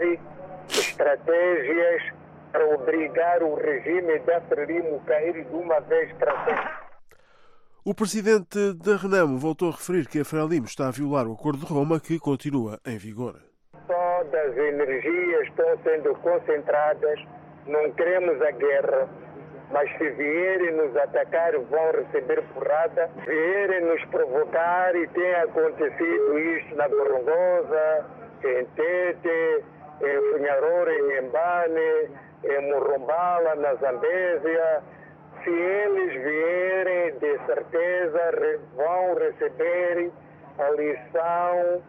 estratégias para obrigar o regime da Frelimo a cair de uma vez para sempre. O presidente da Renamo voltou a referir que a Frelimo está a violar o Acordo de Roma, que continua em vigor. Todas as energias estão sendo concentradas, não queremos a guerra, mas se vierem nos atacar vão receber porrada, vierem nos provocar, e tem acontecido isto na Gorongosa, em Tete, em Funharora, em Mbane, em Murumbala, na Zambésia. Se eles vierem, de certeza vão receber a lição,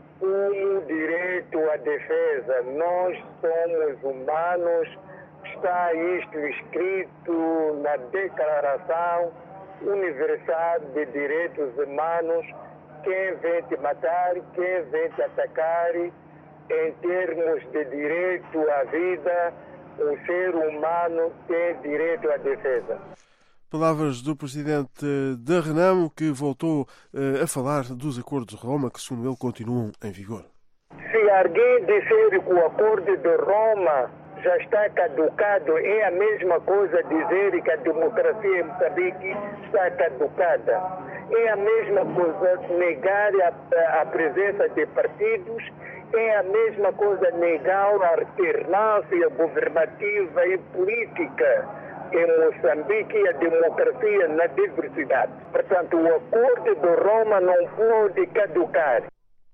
o direito à defesa. Nós somos humanos, está isto escrito na Declaração Universal de Direitos Humanos. Quem vem te matar, quem vem te atacar, em termos de direito à vida, o ser humano tem direito à defesa. Palavras do presidente da Renamo, que voltou uh, a falar dos acordos de Roma, que, segundo ele, continuam em vigor. Se alguém disser que o acordo de Roma já está caducado, é a mesma coisa dizer que a democracia em Moçambique está caducada. É a mesma coisa negar a, a presença de partidos, é a mesma coisa negar a alternância governativa e política em Moçambique e a democracia na diversidade. Portanto, o acordo de Roma não pode caducar.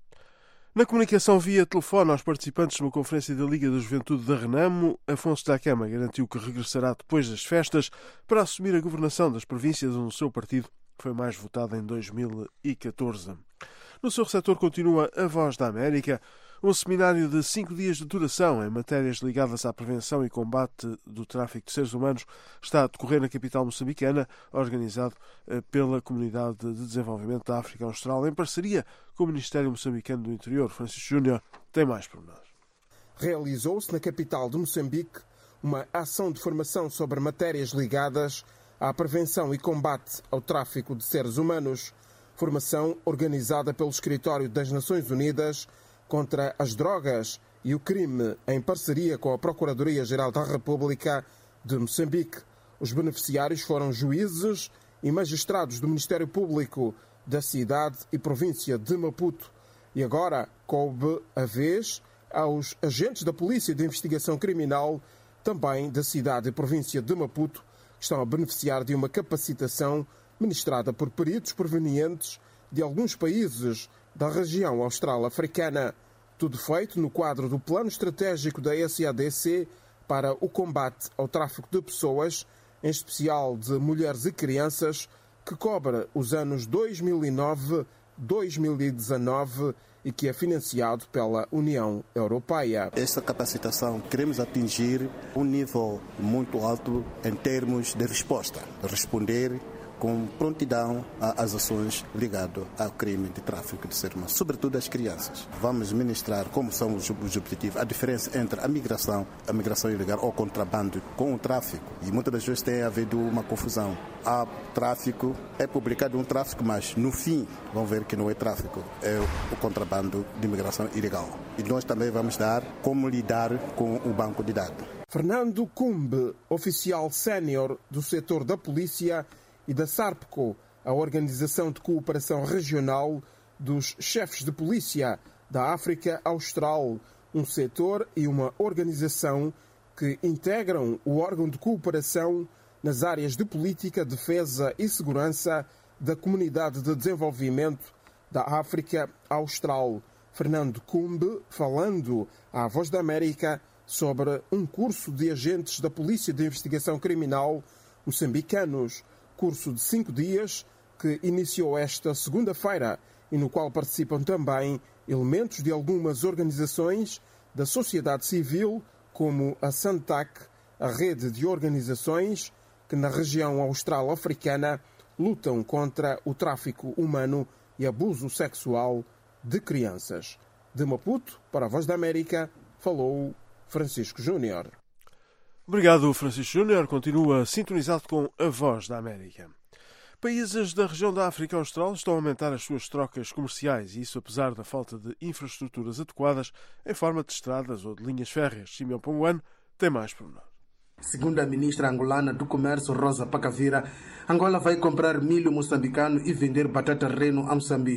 Na comunicação via telefone aos participantes de uma conferência da Liga da Juventude da Renamo, Afonso Dacama garantiu que regressará depois das festas para assumir a governação das províncias onde o seu partido foi mais votado em dois mil e catorze. No seu receptor continua a Voz da América, um seminário de cinco dias de duração em matérias ligadas à prevenção e combate do tráfico de seres humanos está a decorrer na capital moçambicana, organizado pela Comunidade de Desenvolvimento da África Austral, em parceria com o Ministério Moçambicano do Interior. Francisco Júnior tem mais pormenores. Realizou-se na capital de Moçambique uma ação de formação sobre matérias ligadas à prevenção e combate ao tráfico de seres humanos. Formação organizada pelo Escritório das Nações Unidas contra as drogas e o crime, em parceria com a Procuradoria-Geral da República de Moçambique. Os beneficiários foram juízes e magistrados do Ministério Público da cidade e província de Maputo. E agora coube a vez aos agentes da Polícia de Investigação Criminal, também da cidade e província de Maputo, que estão a beneficiar de uma capacitação ministrada por peritos provenientes de alguns países da região austral africana. Tudo feito no quadro do Plano Estratégico da S A D C para o combate ao tráfico de pessoas, em especial de mulheres e crianças, que cobre os anos dois mil e nove a dois mil e dezanove e que é financiado pela União Europeia. Esta capacitação queremos atingir um nível muito alto em termos de resposta, responder com prontidão às ações ligadas ao crime de tráfico de seres humanos, sobretudo as crianças. Vamos ministrar como são os objetivos, a diferença entre a migração, a migração ilegal ou contrabando com o tráfico. E muitas das vezes tem havido uma confusão. Há tráfico, é publicado um tráfico, mas no fim vão ver que não é tráfico, é o contrabando de imigração ilegal. E nós também vamos dar como lidar com o banco de dados. Fernando Cumbe, oficial sénior do setor da polícia e da SARPCO, a Organização de Cooperação Regional dos Chefes de Polícia da África Austral, um setor e uma organização que integram o órgão de cooperação nas áreas de política, defesa e segurança da Comunidade de Desenvolvimento da África Austral. Fernando Cumbe, falando à Voz da América sobre um curso de agentes da Polícia de Investigação Criminal moçambicanos, curso de cinco dias que iniciou esta segunda-feira e no qual participam também elementos de algumas organizações da sociedade civil, como a SANTAC, a rede de organizações que na região austral africana lutam contra o tráfico humano e abuso sexual de crianças. De Maputo, para a Voz da América, falou Francisco Júnior. Obrigado, Francisco Júnior. Continua sintonizado com a Voz da América. Países da região da África Austral estão a aumentar as suas trocas comerciais, e isso apesar da falta de infraestruturas adequadas em forma de estradas ou de linhas férreas. Simeão Ponguano tem mais pormenores. Segundo a ministra angolana do Comércio, Rosa Pacavira, Angola vai comprar milho moçambicano e vender batata reno a Moçambique.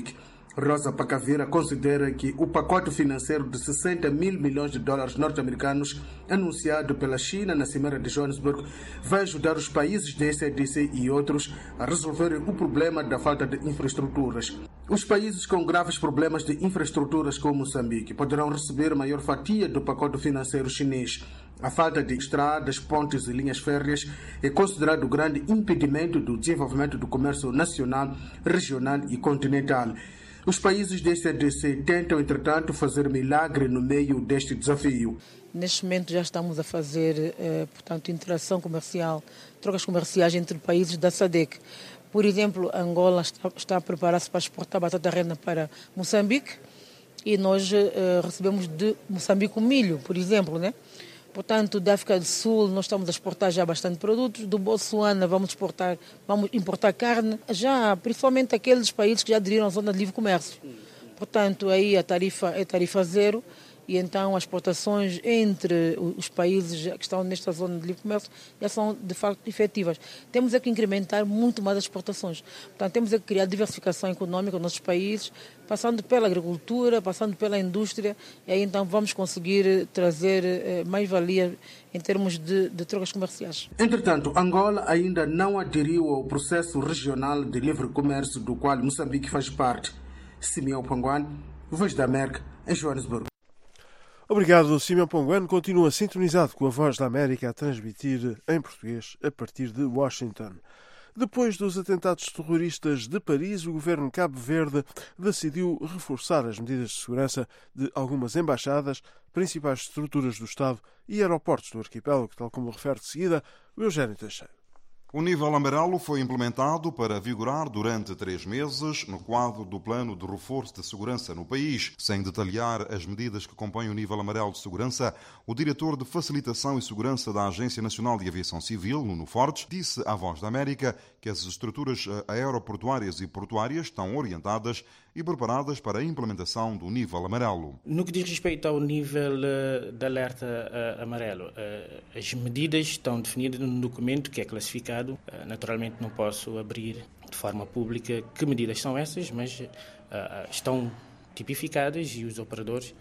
Rosa Pacavira considera que o pacote financeiro de sessenta mil milhões de dólares norte-americanos anunciado pela China na Cimeira de Joanesburgo vai ajudar os países da S A D C e outros a resolverem o problema da falta de infraestruturas. Os países com graves problemas de infraestruturas como Moçambique poderão receber maior fatia do pacote financeiro chinês. A falta de estradas, pontes e linhas férreas é considerado o grande impedimento do desenvolvimento do comércio nacional, regional e continental. Os países da S A D C tentam, entretanto, fazer milagre no meio deste desafio. Neste momento já estamos a fazer, eh, portanto, interação comercial, trocas comerciais entre países da S A D C. Por exemplo, Angola está, está a preparar-se para exportar batata renda para Moçambique e nós eh, recebemos de Moçambique o milho, por exemplo, né? Portanto, da África do Sul nós estamos a exportar já bastante produtos, do Botsuana vamos exportar, vamos importar carne, já principalmente aqueles países que já aderiram à zona de livre comércio. Portanto, aí a tarifa é tarifa zero e então as exportações entre os países que estão nesta zona de livre comércio já são de facto efetivas. Temos é que incrementar muito mais as exportações. Portanto, temos é que criar diversificação econômica nos nossos países, passando pela agricultura, passando pela indústria, e aí então vamos conseguir trazer eh, mais-valia em termos de, de trocas comerciais. Entretanto, Angola ainda não aderiu ao processo regional de livre comércio do qual Moçambique faz parte. Simeão Panguane, Voz da América, em Joanesburgo. Obrigado, Simeão Panguane. Continua sintonizado com a Voz da América a transmitir em português a partir de Washington. Depois dos atentados terroristas de Paris, o governo de Cabo Verde decidiu reforçar as medidas de segurança de algumas embaixadas, principais estruturas do Estado e aeroportos do arquipélago, tal como refere de seguida o Eugênio Teixeira. O nível amarelo foi implementado para vigorar durante três meses no quadro do plano de reforço de segurança no país. Sem detalhar as medidas que compõem o nível amarelo de segurança, o diretor de Facilitação e Segurança da Agência Nacional de Aviação Civil, Nuno Fortes, disse à Voz da América que as estruturas aeroportuárias e portuárias estão orientadas e preparadas para a implementação do nível amarelo. No que diz respeito ao nível uh, de alerta uh, amarelo, uh, as medidas estão definidas num documento que é classificado. Uh, naturalmente não posso abrir de forma pública que medidas são essas, mas uh, estão tipificadas e os operadores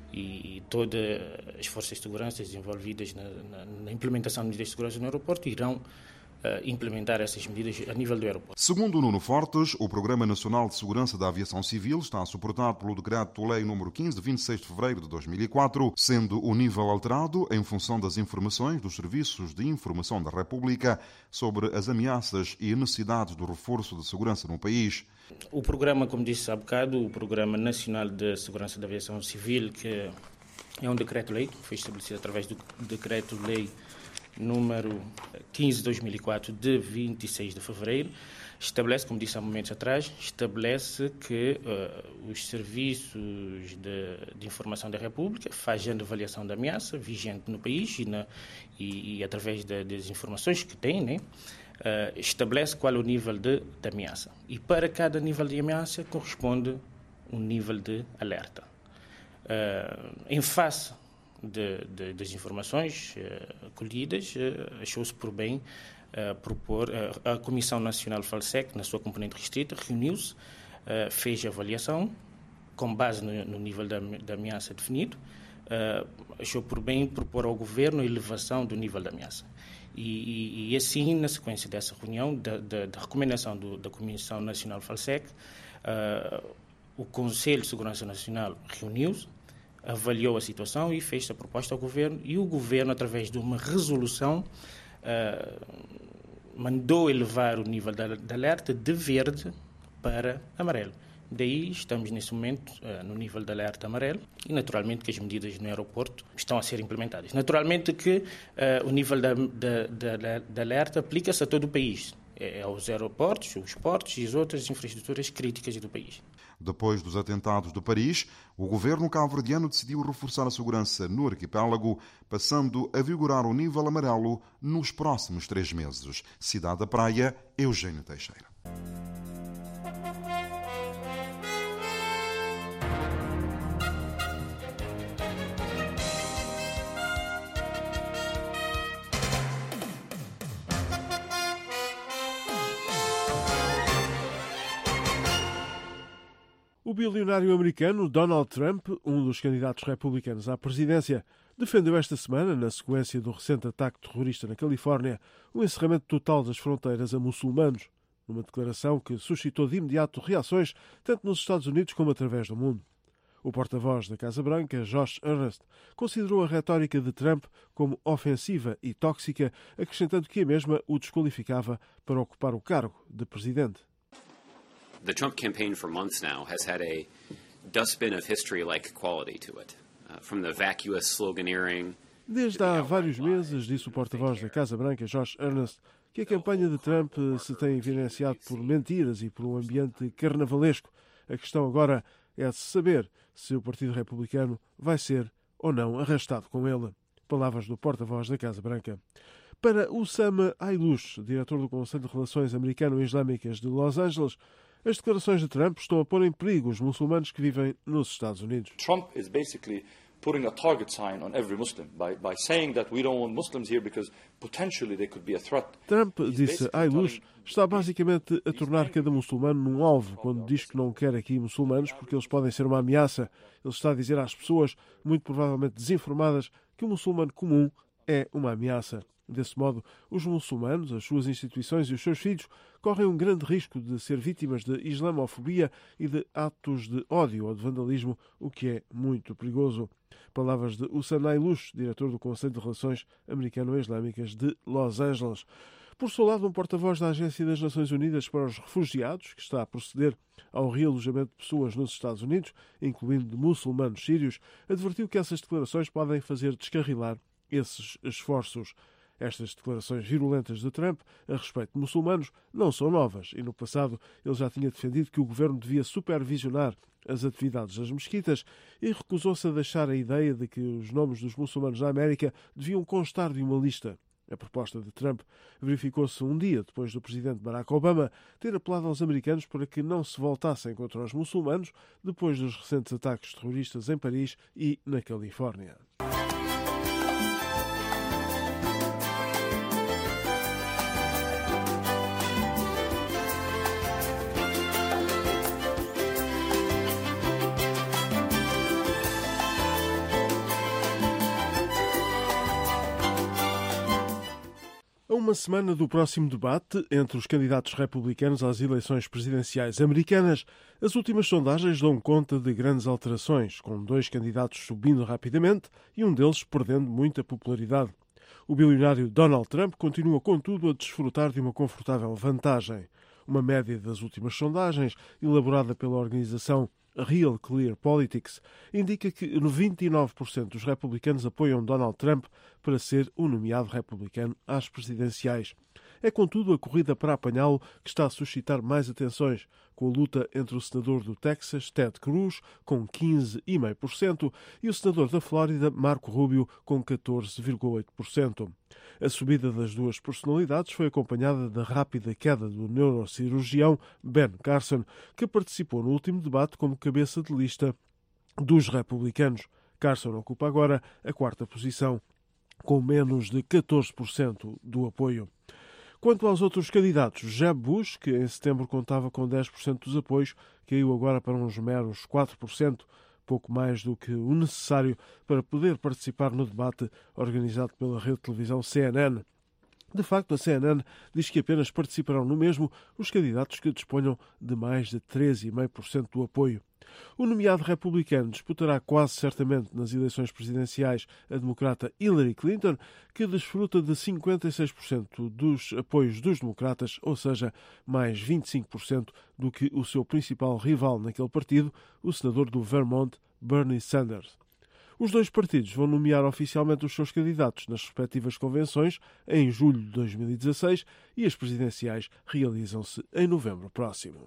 e todas as forças de segurança envolvidas na, na, na implementação de medidas de segurança no aeroporto irão implementar essas medidas a nível do aeroporto. Segundo Nuno Fortes, o Programa Nacional de Segurança da Aviação Civil está suportado pelo Decreto-Lei número quinze, de vinte e seis de fevereiro de dois mil e quatro, sendo o nível alterado em função das informações dos Serviços de Informação da República sobre as ameaças e necessidades do reforço de segurança no país. O programa, como disse há bocado, o Programa Nacional de Segurança da Aviação Civil, que é um decreto-lei, que foi estabelecido através do Decreto-Lei número quinze de dois mil e quatro, de vinte e seis de fevereiro, estabelece, como disse há momentos atrás, estabelece que uh, os serviços de, de informação da República fazem a avaliação da ameaça vigente no país e, na, e, e através de, das informações que têm, né, uh, estabelece qual é o nível de, de ameaça. E para cada nível de ameaça corresponde um nível de alerta. Uh, em face De, de, das informações uh, colhidas, uh, achou-se por bem uh, propor, uh, a Comissão Nacional Falsec, na sua componente restrita, reuniu-se, uh, fez a avaliação, com base no, no nível da, da ameaça definido, uh, achou por bem propor ao Governo a elevação do nível da ameaça. E, e, e assim, na sequência dessa reunião, da, da, da recomendação do, da Comissão Nacional Falsec, uh, o Conselho de Segurança Nacional reuniu-se, avaliou a situação e fez a proposta ao Governo, e o Governo, através de uma resolução, uh, mandou elevar o nível de alerta de verde para amarelo. Daí estamos nesse momento uh, no nível de alerta amarelo e naturalmente que as medidas no aeroporto estão a ser implementadas. Naturalmente que uh, o nível de, de, de, de alerta aplica-se a todo o país, é, aos aeroportos, os portos e as outras infraestruturas críticas do país. Depois dos atentados de Paris, o governo cabo-verdiano decidiu reforçar a segurança no arquipélago, passando a vigorar o nível amarelo nos próximos três meses. Cidade da Praia, Eugênio Teixeira. O O bilionário americano Donald Trump, um dos candidatos republicanos à presidência, defendeu esta semana, na sequência do recente ataque terrorista na Califórnia, o encerramento total das fronteiras a muçulmanos, numa declaração que suscitou de imediato reações tanto nos Estados Unidos como através do mundo. O porta-voz da Casa Branca, Josh Earnest, considerou a retórica de Trump como ofensiva e tóxica, acrescentando que a mesma o desqualificava para ocupar o cargo de presidente. The Trump campaign for months now has had a dustbin of history-like quality to it. Uh, from the vacuous sloganeering... Desde há vários meses, disse o porta-voz da Casa Branca, Josh Earnest, que a campanha de Trump se tem evidenciado por mentiras e por um ambiente carnavalesco. A questão agora é de saber se o Partido Republicano vai ser ou não arrastado com ele. Palavras do porta-voz da Casa Branca. Para Oussama Aylouch, diretor do Conselho de Relações Americano-Islâmicas de Los Angeles, as declarações de Trump estão a pôr em perigo os muçulmanos que vivem nos Estados Unidos. Trump is basically putting a target sign on every Muslim by, by saying that we don't want Muslims here because potentially they could be a threat. Trump, disse Aylouch, está basicamente a tornar cada muçulmano num alvo quando diz que não quer aqui muçulmanos porque eles podem ser uma ameaça. Ele está a dizer às pessoas, muito provavelmente desinformadas, que o muçulmano comum é uma ameaça. Desse modo, os muçulmanos, as suas instituições e os seus filhos correm um grande risco de ser vítimas de islamofobia e de atos de ódio ou de vandalismo, o que é muito perigoso. Palavras de Oussama Aylouch, diretor do Conselho de Relações Americano-Islâmicas de Los Angeles. Por seu lado, um porta-voz da Agência das Nações Unidas para os Refugiados, que está a proceder ao realojamento de pessoas nos Estados Unidos, incluindo de muçulmanos sírios, advertiu que essas declarações podem fazer descarrilar esses esforços. Estas declarações virulentas de Trump a respeito de muçulmanos não são novas e no passado ele já tinha defendido que o governo devia supervisionar as atividades das mesquitas e recusou-se a deixar a ideia de que os nomes dos muçulmanos na América deviam constar de uma lista. A proposta de Trump verificou-se um dia depois do presidente Barack Obama ter apelado aos americanos para que não se voltassem contra os muçulmanos depois dos recentes ataques terroristas em Paris e na Califórnia. A uma semana do próximo debate entre os candidatos republicanos às eleições presidenciais americanas, as últimas sondagens dão conta de grandes alterações, com dois candidatos subindo rapidamente e um deles perdendo muita popularidade. O bilionário Donald Trump continua, contudo, a desfrutar de uma confortável vantagem. Uma média das últimas sondagens, elaborada pela organização Real Clear Politics, indica que vinte e nove por cento dos republicanos apoiam Donald Trump para ser o nomeado republicano às presidenciais. É, contudo, a corrida para apanhá-lo que está a suscitar mais atenções, com a luta entre o senador do Texas, Ted Cruz, com quinze vírgula cinco por cento, e o senador da Flórida, Marco Rubio, com catorze vírgula oito por cento. A subida das duas personalidades foi acompanhada da rápida queda do neurocirurgião Ben Carson, que participou no último debate como cabeça de lista dos republicanos. Carson ocupa agora a quarta posição, com menos de catorze por cento do apoio. Quanto aos outros candidatos, Jeb Bush, que em setembro contava com dez por cento dos apoios, caiu agora para uns meros quatro por cento, pouco mais do que o necessário para poder participar no debate organizado pela rede de televisão C N N. De facto, a C N N diz que apenas participarão no mesmo os candidatos que disponham de mais de treze vírgula cinco por cento do apoio. O nomeado republicano disputará quase certamente nas eleições presidenciais a democrata Hillary Clinton, que desfruta de cinquenta e seis por cento dos apoios dos democratas, ou seja, mais vinte e cinco por cento do que o seu principal rival naquele partido, o senador do Vermont, Bernie Sanders. Os dois partidos vão nomear oficialmente os seus candidatos nas respectivas convenções em julho de dois mil e dezasseis e as presidenciais realizam-se em novembro próximo.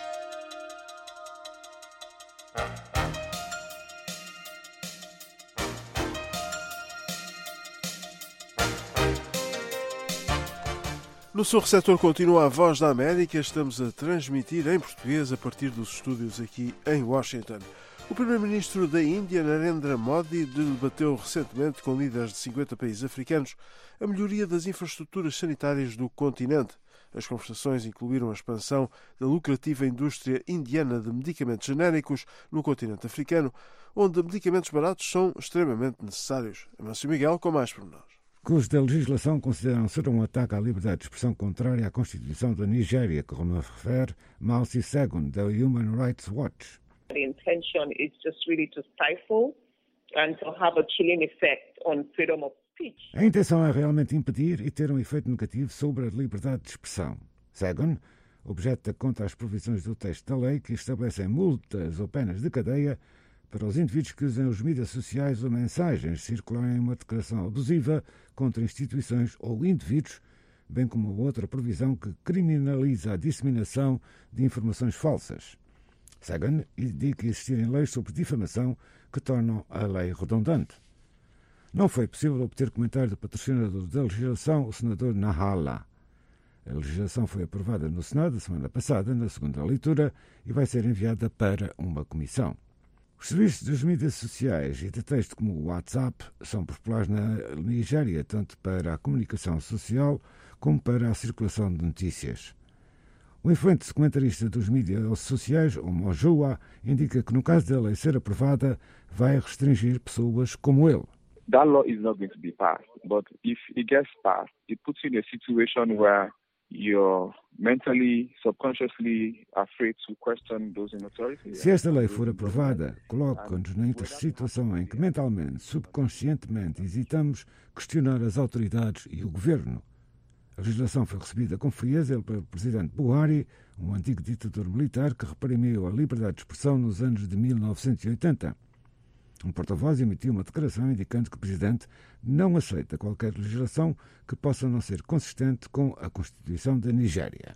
No seu receptor continua a Voz da América. Estamos a transmitir em português a partir dos estúdios aqui em Washington. O primeiro-ministro da Índia, Narendra Modi, debateu recentemente com líderes de cinquenta países africanos a melhoria das infraestruturas sanitárias do continente, As conversações incluíram a expansão da lucrativa indústria indiana de medicamentos genéricos no continente africano, onde medicamentos baratos são extremamente necessários. Amancio Miguel com mais pormenores. Cursos da legislação consideram ser um ataque à liberdade de expressão contrária à Constituição da Nigéria, como refere Mausi Segun, da Human Rights Watch. The intention is just really to stifle and to have a chilling effect on freedom of speech. A intenção é realmente impedir e ter um efeito negativo sobre a liberdade de expressão. Segun objeta contra as provisões do texto da lei que estabelecem multas ou penas de cadeia para os indivíduos que usem os mídias sociais ou mensagens circularem uma declaração abusiva contra instituições ou indivíduos, bem como outra provisão que criminaliza a disseminação de informações falsas. Segun indica existirem leis sobre difamação que tornam a lei redundante. Não foi possível obter comentário do patrocinador da legislação, o senador Nahala. A legislação foi aprovada no Senado a semana passada, na segunda leitura, e vai ser enviada para uma comissão. Os serviços das mídias sociais e de texto como o WhatsApp são populares na Nigéria, tanto para a comunicação social como para a circulação de notícias. O influente comentarista dos mídias sociais, o Mojua, indica que no caso da lei ser aprovada, vai restringir pessoas como ele. That law is not going to be passed, but if it gets passed, it puts you in a situation where you're mentally, subconsciously afraid to question those in authority. Se esta lei for aprovada, coloca-nos na situação em que mentalmente, subconscientemente, hesitamos questionar as autoridades e o governo. A legislação foi recebida com frieza pelo presidente Buhari, um antigo ditador militar que reprimiu a liberdade de expressão nos anos de mil novecentos e oitenta. Um porta-voz emitiu uma declaração indicando que o presidente não aceita qualquer legislação que possa não ser consistente com a Constituição da Nigéria.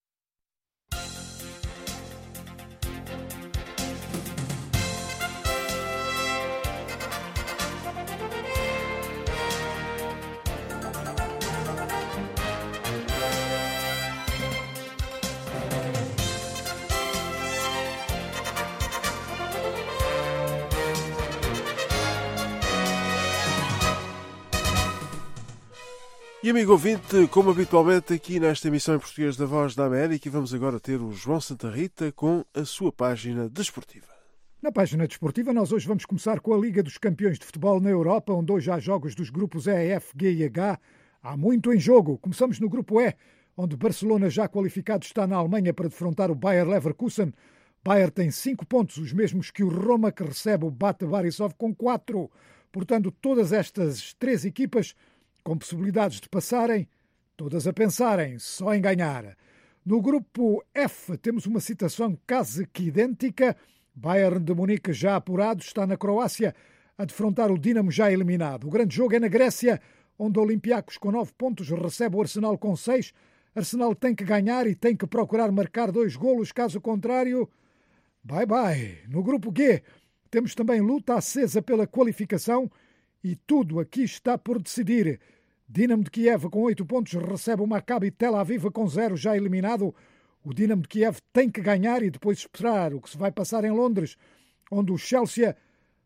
E amigo ouvinte, como habitualmente aqui nesta emissão em português da Voz da América, vamos agora ter o João Santa Rita com a sua página desportiva. Na página desportiva nós hoje vamos começar com a Liga dos Campeões de Futebol na Europa, onde hoje há jogos dos grupos E, F, G e H. Há muito em jogo. Começamos no grupo E, onde Barcelona, já qualificado, está na Alemanha para defrontar o Bayer Leverkusen. Bayer tem cinco pontos, os mesmos que o Roma, que recebe o Bate Borisov com quatro. Portanto, todas estas três equipas com possibilidades de passarem, todas a pensarem só em ganhar. No grupo F temos uma situação quase que idêntica. Bayern de Munique, já apurado, está na Croácia a defrontar o Dinamo, já eliminado. O grande jogo é na Grécia, onde o Olympiacos, com nove pontos, recebe o Arsenal com seis. Arsenal tem que ganhar e tem que procurar marcar dois golos, caso contrário, bye bye. No grupo G temos também luta acesa pela qualificação e tudo aqui está por decidir. Dinamo de Kiev, com oito pontos, recebe o Maccabi Tel Aviv com zero, já eliminado. O Dinamo de Kiev tem que ganhar e depois esperar o que se vai passar em Londres, onde o Chelsea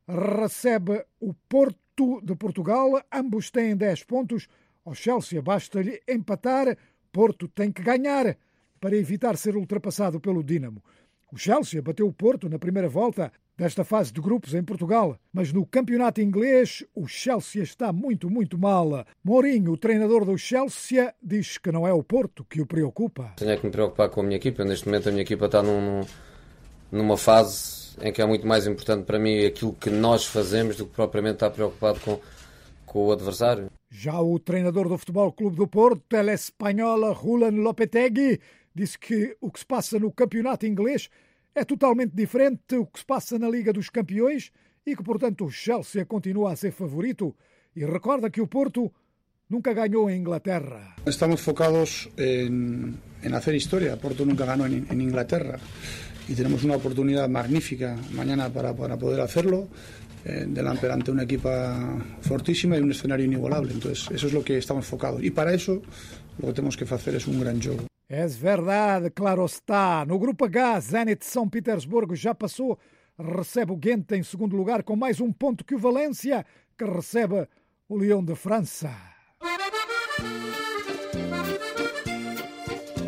recebe o Porto de Portugal. Ambos têm dez pontos. Ao Chelsea basta-lhe empatar. Porto tem que ganhar para evitar ser ultrapassado pelo Dinamo. O Chelsea bateu o Porto na primeira volta desta fase de grupos em Portugal, mas no campeonato inglês o Chelsea está muito, muito mal. Mourinho, o treinador do Chelsea, diz que não é o Porto que o preocupa. Tenho que me preocupar com a minha equipa. Neste momento a minha equipa está num, numa fase em que é muito mais importante para mim aquilo que nós fazemos do que propriamente estar preocupado com, com o adversário. Já o treinador do Futebol Clube do Porto, El Espanhol, Julen Lopetegui, disse que o que se passa no campeonato inglês é totalmente diferente do que se passa na Liga dos Campeões e que, portanto, o Chelsea continua a ser favorito. E recorda que o Porto nunca ganhou em Inglaterra. Estamos focados en, en hacer historia. Porto nunca ganó en, en Inglaterra y tenemos una oportunidad magnífica mañana para, para poder hacerlo eh, delante ante una equipa fortísima y un escenario inigualable. Entonces, eso es lo que estamos focados. Y para eso, lo que tenemos que hacer es un gran jogo. É verdade, claro está. No grupo H, Zenit de São Petersburgo já passou, recebe o Ghent em segundo lugar com mais um ponto que o Valência, que recebe o Lyon de França.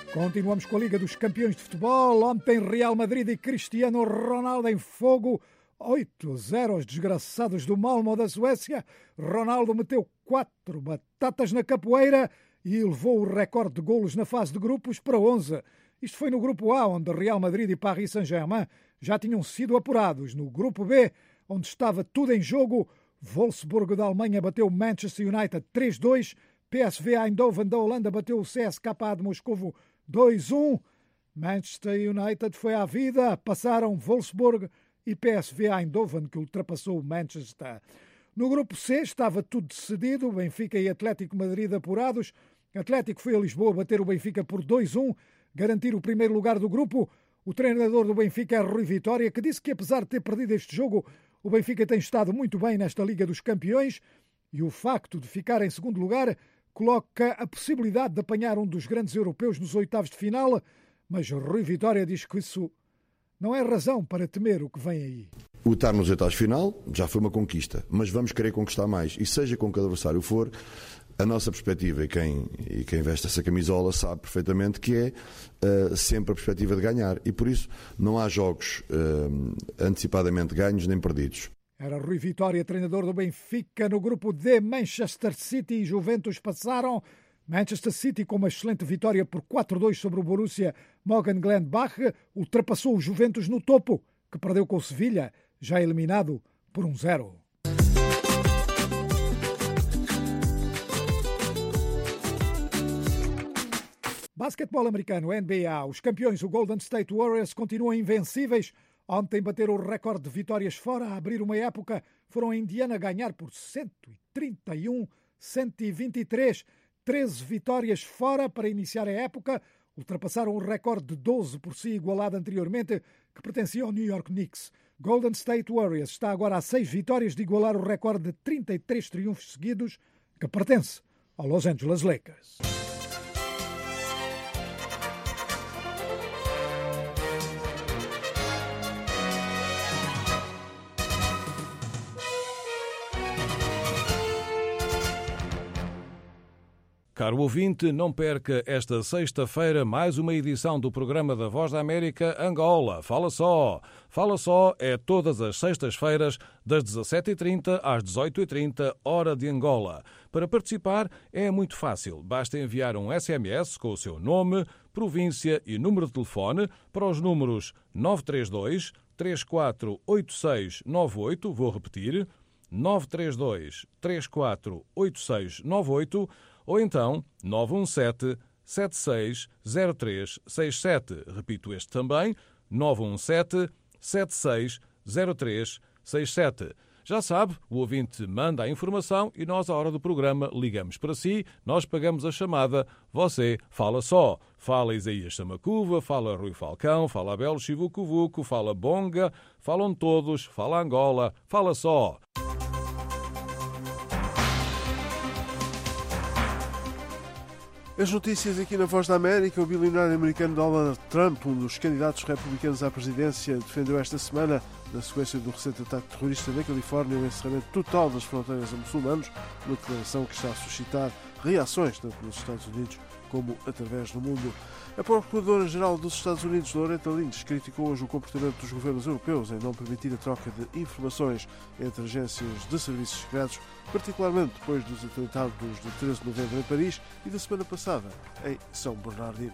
Continuamos com a Liga dos Campeões de Futebol. Ontem Real Madrid e Cristiano Ronaldo em fogo. oito a zero aos desgraçados do Malmö da Suécia. Ronaldo meteu quatro batatas na capoeira e elevou o recorde de golos na fase de grupos para onze. Isto foi no grupo A, onde Real Madrid e Paris Saint-Germain já tinham sido apurados. No grupo B, onde estava tudo em jogo, Wolfsburgo da Alemanha bateu Manchester United três a dois. P S V Eindhoven da Holanda bateu o C S K A de Moscovo dois a um. Manchester United foi à vida, passaram Wolfsburg e P S V Eindhoven, que ultrapassou o Manchester. No grupo C estava tudo decidido, Benfica e Atlético Madrid apurados. Atlético foi a Lisboa bater o Benfica por dois a um, garantir o primeiro lugar do grupo. O treinador do Benfica é Rui Vitória, que disse que apesar de ter perdido este jogo, o Benfica tem estado muito bem nesta Liga dos Campeões e o facto de ficar em segundo lugar coloca a possibilidade de apanhar um dos grandes europeus nos oitavos de final, mas Rui Vitória diz que isso não é razão para temer o que vem aí. O estar nos oitavos de final já foi uma conquista, mas vamos querer conquistar mais. E seja com que adversário for, a nossa perspectiva, e quem, e quem veste essa camisola sabe perfeitamente que é uh, sempre a perspectiva de ganhar. E por isso não há jogos uh, antecipadamente ganhos nem perdidos. Era Rui Vitória, treinador do Benfica. No grupo D, Manchester City e Juventus passaram. Manchester City, com uma excelente vitória por quatro a dois sobre o Borussia Mönchengladbach, ultrapassou o Juventus no topo, que perdeu com o Sevilha, já eliminado por um zero. Basquetebol americano, N B A. Os campeões, o Golden State Warriors, continuam invencíveis. Ontem bateram o recorde de vitórias fora a abrir uma época. Foram a Indiana ganhar por cento e trinta e um a cento e vinte e três. treze vitórias fora para iniciar a época. Ultrapassaram o recorde de doze por si igualado anteriormente, que pertencia ao New York Knicks. Golden State Warriors está agora a seis vitórias de igualar o recorde de trinta e três triunfos seguidos, que pertence ao Los Angeles Lakers. Caro ouvinte, não perca esta sexta-feira mais uma edição do programa da Voz da América Angola. Fala só! Fala só é todas as sextas-feiras, das dezassete e trinta às dezoito e trinta, hora de Angola. Para participar é muito fácil. Basta enviar um S M S com o seu nome, província e número de telefone para os números nove três dois, três quatro oito seis nove oito, vou repetir, nove três dois, três quatro oito seis nove oito, ou então nove um sete, sete seis zero três seis sete. Repito este também, nove um sete, sete seis zero três seis sete. Já sabe, o ouvinte manda a informação e nós, à hora do programa, ligamos para si, nós pagamos a chamada, você fala só. Fala Isaías Samacuva, fala Rui Falcão, fala Abel Chivucovuco, fala Bonga, falam todos, fala Angola, fala só. As notícias aqui na Voz da América. O bilionário americano Donald Trump, um dos candidatos republicanos à presidência, defendeu esta semana, na sequência do recente ataque terrorista na Califórnia, o encerramento total das fronteiras a muçulmanos, uma declaração que está a suscitar reações tanto nos Estados Unidos como através do mundo. A Procuradora-Geral dos Estados Unidos, Loretta Lynch, criticou hoje o comportamento dos governos europeus em não permitir a troca de informações entre agências de serviços secretos, particularmente depois dos atentados de treze de novembro em Paris e da semana passada em São Bernardino.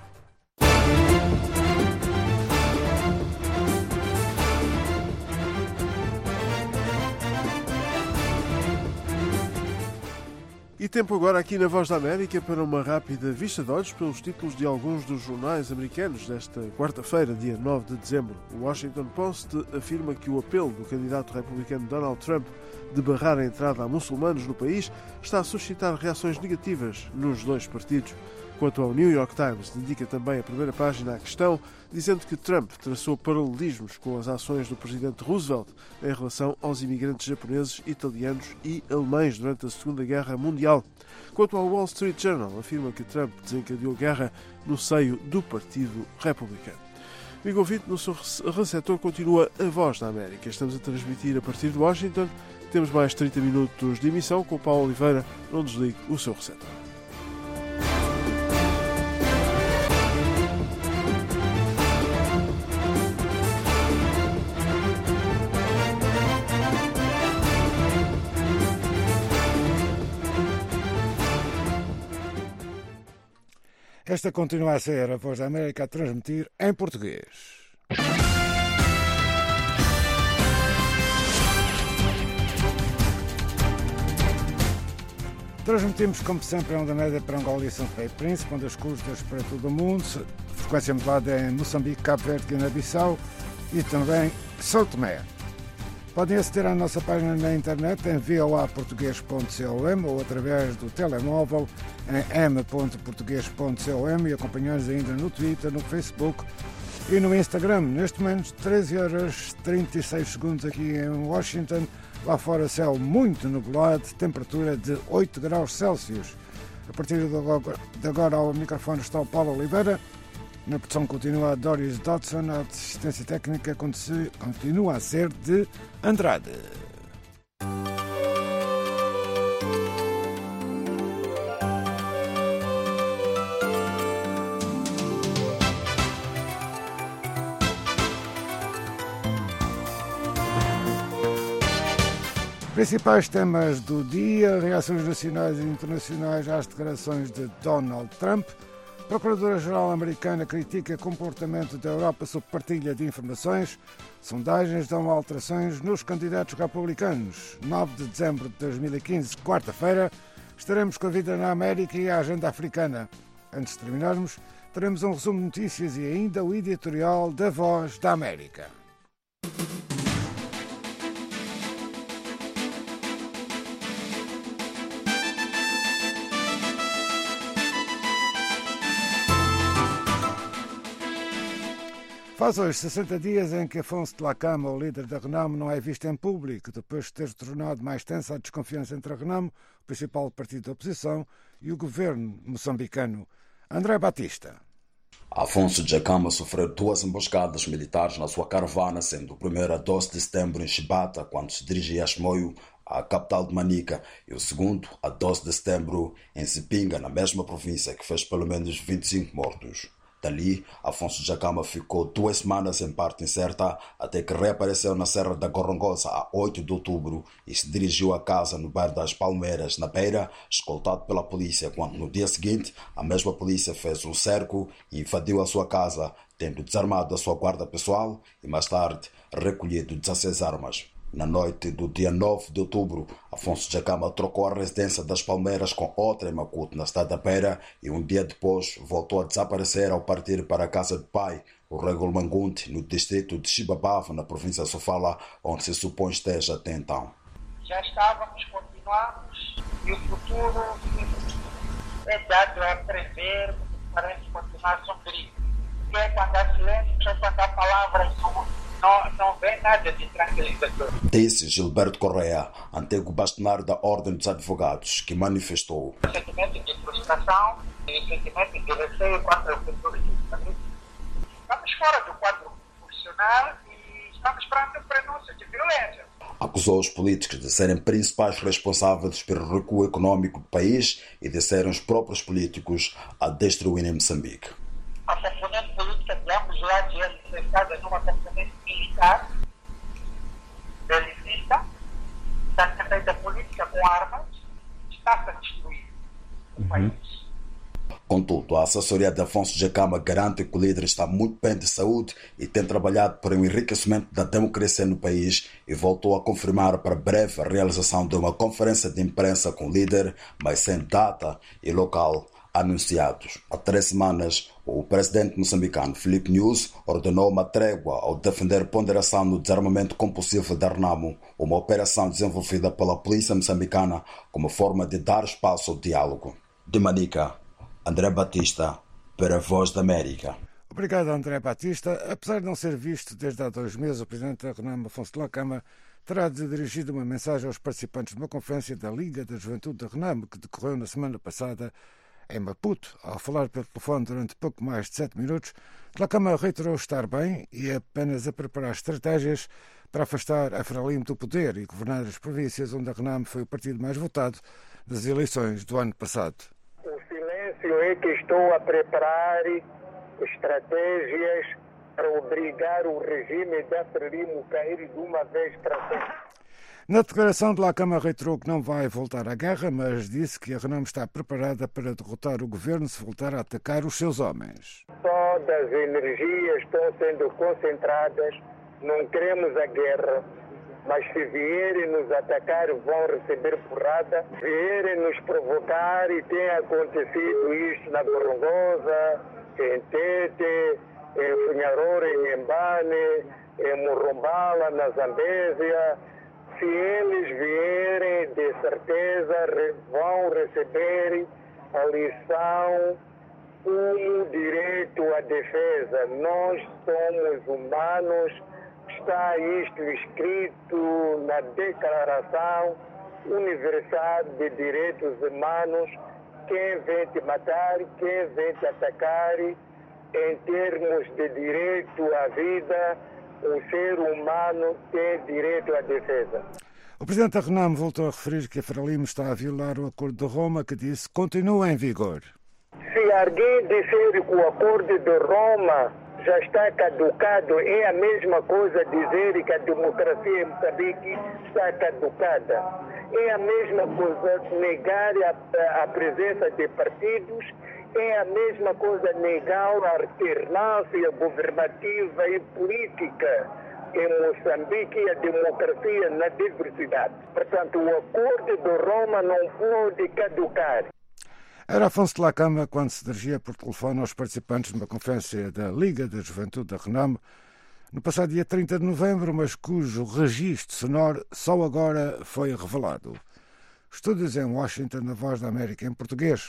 E tempo agora aqui na Voz da América para uma rápida vista de olhos pelos títulos de alguns dos jornais americanos desta quarta-feira, dia nove de dezembro. O Washington Post afirma que o apelo do candidato republicano Donald Trump de barrar a entrada a muçulmanos no país está a suscitar reações negativas nos dois partidos. Quanto ao New York Times, dedica também a primeira página à questão, dizendo que Trump traçou paralelismos com as ações do presidente Roosevelt em relação aos imigrantes japoneses, italianos e alemães durante a Segunda Guerra Mundial. Quanto ao Wall Street Journal, afirma que Trump desencadeou guerra no seio do Partido Republicano. Amigo ouvinte, no seu receptor continua a Voz da América. Estamos a transmitir a partir de Washington. Temos mais trinta minutos de emissão com o Paulo Oliveira. Não desligue o seu receptor. Esta continua a ser a Voz da América a transmitir em português. Transmitimos, como sempre, a onda média para Angola e São Tomé e Príncipe, onde as custas para todo o mundo, frequência modulada em Moçambique, Cabo Verde, Guiné-Bissau e também São Tomé. Podem aceder à nossa página na internet em v o a português ponto com ou através do telemóvel em m ponto português ponto com e acompanhar-nos ainda no Twitter, no Facebook e no Instagram. Neste momento, treze horas e trinta e seis segundos aqui em Washington. Lá fora, céu muito nublado, temperatura de oito graus Celsius. A partir de agora, ao microfone está o Paulo Oliveira. Na produção continua a Doris Dodson. A assistência técnica continua a ser de Andrade. Principais temas do dia: reações nacionais e internacionais às declarações de Donald Trump. A Procuradora-Geral americana critica o comportamento da Europa sob partilha de informações. Sondagens dão alterações nos candidatos republicanos. nove de dezembro de dois mil e quinze, quarta-feira, estaremos com a vida na América e a agenda africana. Antes de terminarmos, teremos um resumo de notícias e ainda o editorial da Voz da América. Faz hoje sessenta dias em que Afonso Dhlakama, o líder da Renamo, não é visto em público, depois de ter tornado mais tensa a desconfiança entre a Renamo, o principal partido da oposição, e o governo moçambicano. André Batista. Afonso Dhlakama sofreu duas emboscadas militares na sua caravana, sendo o primeiro a doze de setembro em Chibata, quando se dirigia a Chimoio, a capital de Manica, e o segundo a doze de setembro em Sipinga, na mesma província, que fez pelo menos vinte e cinco mortos. Dali, Afonso Dhlakama ficou duas semanas em parte incerta, até que reapareceu na Serra da Gorongosa a oito de outubro e se dirigiu à casa no bairro das Palmeiras, na Beira, escoltado pela polícia, quando no dia seguinte a mesma polícia fez um cerco e invadiu a sua casa, tendo desarmado a sua guarda pessoal e mais tarde recolhido dezesseis armas. Na noite do dia nove de outubro, Afonso Dhlakama trocou a residência das Palmeiras com outra em Maputo, na cidade da Beira, e um dia depois voltou a desaparecer ao partir para a casa do pai, o Regulo Mangunte, no distrito de Chibabava, na província de Sofala, onde se supõe esteja até então. Já estávamos, continuamos, e o futuro é dado a prever, parece continuar sombrio. E é quando há silêncio, é quando há palavras não... Não, não vê nada de tranquilizador. Disse Gilberto Correa, antigo bastonário da Ordem dos Advogados, que manifestou o sentimento de frustração e o sentimento de receio contra o futuro de família. Estamos fora do quadro profissional e estamos perante um prenúncio de violência. Acusou os políticos de serem principais responsáveis pelo recuo econômico do país e de serem os próprios políticos a destruírem Moçambique. A componente política de ambos os lados é manifestada numa componente militar, belicista, está feita política com armas, está-se a destruir o país. Contudo, a assessoria de Afonso Dhlakama garante que o líder está muito bem de saúde e tem trabalhado para o enriquecimento da democracia no país e voltou a confirmar para breve a realização de uma conferência de imprensa com o líder, mas sem data e local anunciados. Há três semanas, o presidente moçambicano Filipe Nyusi ordenou uma trégua ao defender ponderação no desarmamento compulsivo da Renamo, uma operação desenvolvida pela polícia moçambicana como forma de dar espaço ao diálogo. De Manica, André Batista, para a Voz da América. Obrigado, André Batista. Apesar de não ser visto desde há dois meses, o presidente da Renamo, Afonso Dhlakama, terá dirigido uma mensagem aos participantes de uma conferência da Liga da Juventude da Renamo, que decorreu na semana passada em Maputo. Ao falar pelo telefone durante pouco mais de sete minutos, Dhlakama reiterou estar bem e apenas a preparar estratégias para afastar a Frelimo do poder e governar as províncias onde a Renamo foi o partido mais votado das eleições do ano passado. O silêncio é que estou a preparar estratégias para obrigar o regime da Frelimo a cair de uma vez para sempre. Na declaração de Lacama reiterou que não vai voltar à guerra, mas disse que a Renamo está preparada para derrotar o governo se voltar a atacar os seus homens. Todas as energias estão sendo concentradas, não queremos a guerra, mas se vierem nos atacar vão receber porrada, vierem nos provocar e tem acontecido isto na Gorongosa, em Tete, em Funharora, em Mbane, em Murumbala, na Zambésia. Se eles vierem, de certeza vão receber a lição, o direito à defesa. Nós somos humanos, está isto escrito na Declaração Universal de Direitos Humanos. Quem vem te matar, quem vem te atacar, em termos de direito à vida, o ser humano tem direito à defesa. O presidente da Renamo voltou a referir que a Frelimo está a violar o Acordo de Roma, que disse continua em vigor. Se alguém disser que o Acordo de Roma já está caducado, é a mesma coisa dizer que a democracia em Moçambique está caducada. É a mesma coisa negar a, a presença de partidos, é a mesma coisa negar a alternância governativa e política em Moçambique e a democracia na diversidade. Portanto, o Acordo de Roma não pode caducar. Era Afonso de Lacama quando se dirigia por telefone aos participantes numa conferência da Liga da Juventude da Renamo no passado dia trinta de novembro, mas cujo registro sonoro só agora foi revelado. Estúdios em Washington, na Voz da América em português.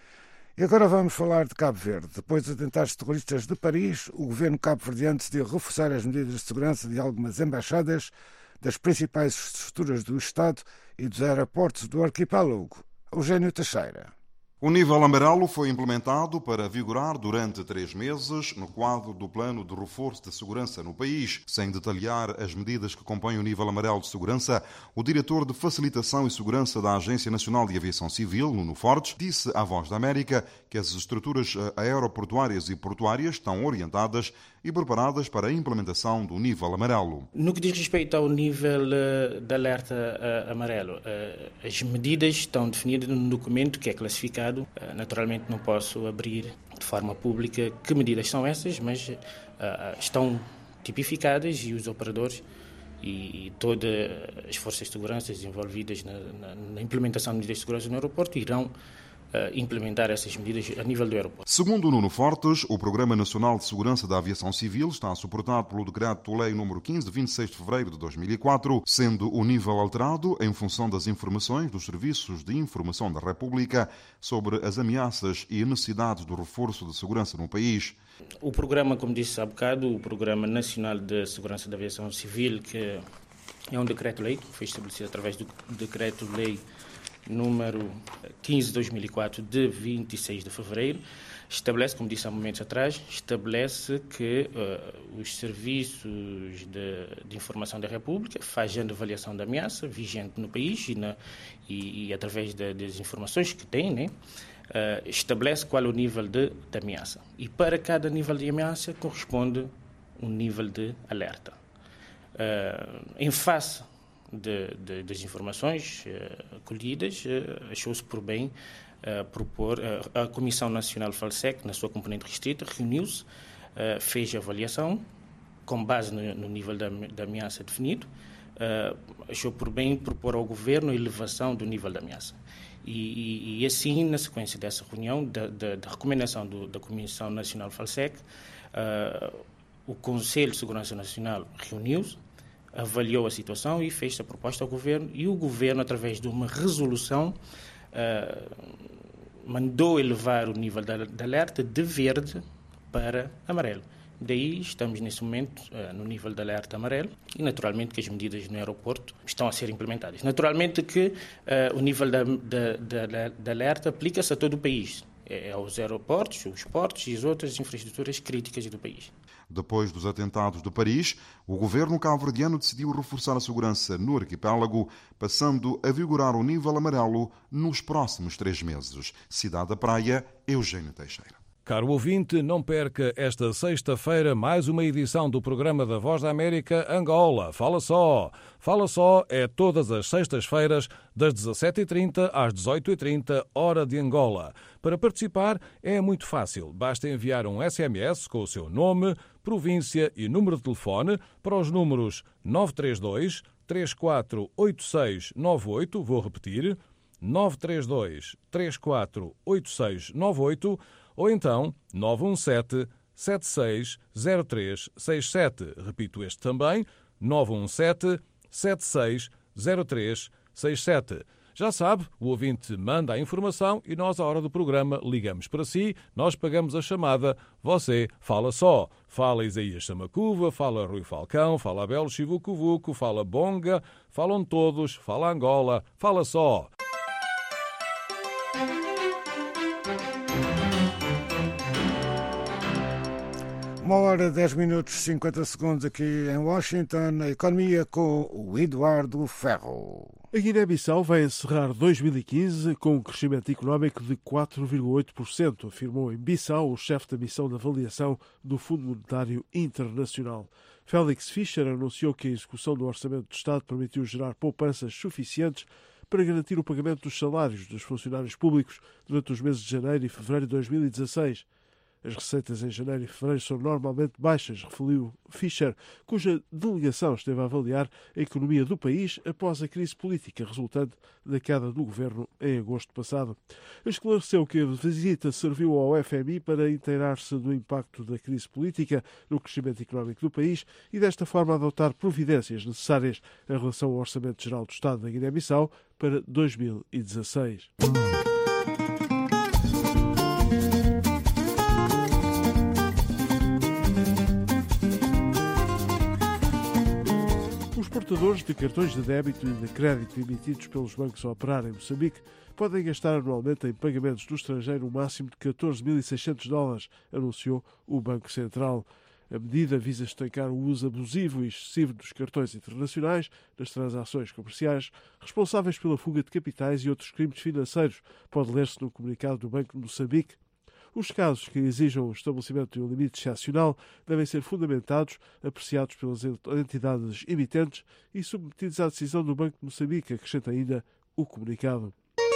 E agora vamos falar de Cabo Verde. Depois dos atentados terroristas de Paris, o governo cabo-verdiano decidiu reforçar as medidas de segurança de algumas embaixadas das principais estruturas do Estado e dos aeroportos do arquipélago. Eugênio Teixeira. O nível amarelo foi implementado para vigorar durante três meses no quadro do plano de reforço de segurança no país. Sem detalhar as medidas que compõem o nível amarelo de segurança, o diretor de Facilitação e Segurança da Agência Nacional de Aviação Civil, Nuno Fortes, disse à Voz da América que as estruturas aeroportuárias e portuárias estão orientadas e preparadas para a implementação do nível amarelo. No que diz respeito ao nível de alerta amarelo, as medidas estão definidas num documento que é classificado. Naturalmente não posso abrir de forma pública que medidas são essas, mas uh, estão tipificadas e os operadores e, e todas as forças de segurança envolvidas na, na, na implementação de medidas de segurança no aeroporto irão Uh, implementar essas medidas a nível do aeroporto. Segundo Nuno Fortes, o Programa Nacional de Segurança da Aviação Civil está suportado pelo Decreto-Lei número quinze, de vinte e seis de fevereiro de dois mil e quatro, sendo o nível alterado em função das informações dos Serviços de Informação da República sobre as ameaças e necessidades do reforço de segurança no país. O programa, como disse há bocado, o Programa Nacional de Segurança da Aviação Civil, que é um decreto-lei, que foi estabelecido através do Decreto-Lei número quinze de dois mil e quatro, de vinte e seis de fevereiro, estabelece, como disse há momentos atrás, estabelece que uh, os serviços de, de informação da República fazem a avaliação da ameaça vigente no país e, na, e, e através de, das informações que têm, né, uh, estabelece qual é o nível de, de ameaça. E para cada nível de ameaça corresponde um nível de alerta. Uh, em face De, de, das informações uh, colhidas, uh, achou-se por bem uh, propor, uh, a Comissão Nacional Falsec, na sua componente restrita, reuniu-se, uh, fez a avaliação, com base no, no nível da, da ameaça definido, uh, achou por bem propor ao Governo a elevação do nível da ameaça. E, e, e assim, na sequência dessa reunião, da, da, da recomendação do, da Comissão Nacional Falsec, uh, o Conselho de Segurança Nacional reuniu-se, avaliou a situação e fez a proposta ao Governo, e o Governo, através de uma resolução, uh, mandou elevar o nível de alerta de verde para amarelo. Daí estamos nesse momento uh, no nível de alerta amarelo e naturalmente que as medidas no aeroporto estão a ser implementadas. Naturalmente que uh, o nível de alerta aplica-se a todo o país, é aos aeroportos, os portos e as outras infraestruturas críticas do país. Depois dos atentados de Paris, o governo cabo-verdiano decidiu reforçar a segurança no arquipélago, passando a vigorar o nível amarelo nos próximos três meses. Cidade da Praia, Eugênio Teixeira. Caro ouvinte, não perca esta sexta-feira mais uma edição do programa da Voz da América Angola. Fala só! Fala só é todas as sextas-feiras, das dezassete e trinta às dezoito e trinta, hora de Angola. Para participar é muito fácil. Basta enviar um S M S com o seu nome, província e número de telefone para os números nove três dois, três quatro oito seis nove oito, vou repetir, nove três dois, três quatro oito seis nove oito, ou então nove um sete, sete seis zero três seis sete. Repito este também, nove um sete, sete seis zero três seis sete. Já sabe, o ouvinte manda a informação e nós, à hora do programa, ligamos para si, nós pagamos a chamada, você fala só. Fala Isaías Samacuva, fala Rui Falcão, fala Abel Chivucovuco, fala Bonga, falam todos, fala Angola, fala só. Uma hora, dez minutos, cinquenta segundos aqui em Washington. A economia com o Eduardo Ferro. A Guiné-Bissau vai encerrar dois mil e quinze com um crescimento económico de quatro vírgula oito por cento, afirmou em Bissau o chefe da missão de avaliação do Fundo Monetário Internacional. Félix Fischer anunciou que a execução do Orçamento do Estado permitiu gerar poupanças suficientes para garantir o pagamento dos salários dos funcionários públicos durante os meses de janeiro e fevereiro de dois mil e dezasseis. As receitas em janeiro e fevereiro são normalmente baixas, referiu Fischer, cuja delegação esteve a avaliar a economia do país após a crise política resultante da queda do governo em agosto passado. Esclareceu que a visita serviu ao F M I para inteirar-se do impacto da crise política no crescimento económico do país e desta forma adotar providências necessárias em relação ao Orçamento Geral do Estado da Guiné-Bissau para dois mil e dezasseis. Os portadores de cartões de débito e de crédito emitidos pelos bancos a operar em Moçambique podem gastar anualmente em pagamentos do estrangeiro um máximo de catorze mil e seiscentos dólares, anunciou o Banco Central. A medida visa estancar o uso abusivo e excessivo dos cartões internacionais nas transações comerciais, responsáveis pela fuga de capitais e outros crimes financeiros, pode ler-se no comunicado do Banco de Moçambique. Os casos que exijam o estabelecimento de um limite excepcional devem ser fundamentados, apreciados pelas entidades emitentes e submetidos à decisão do Banco de Moçambique, acrescenta ainda o comunicado.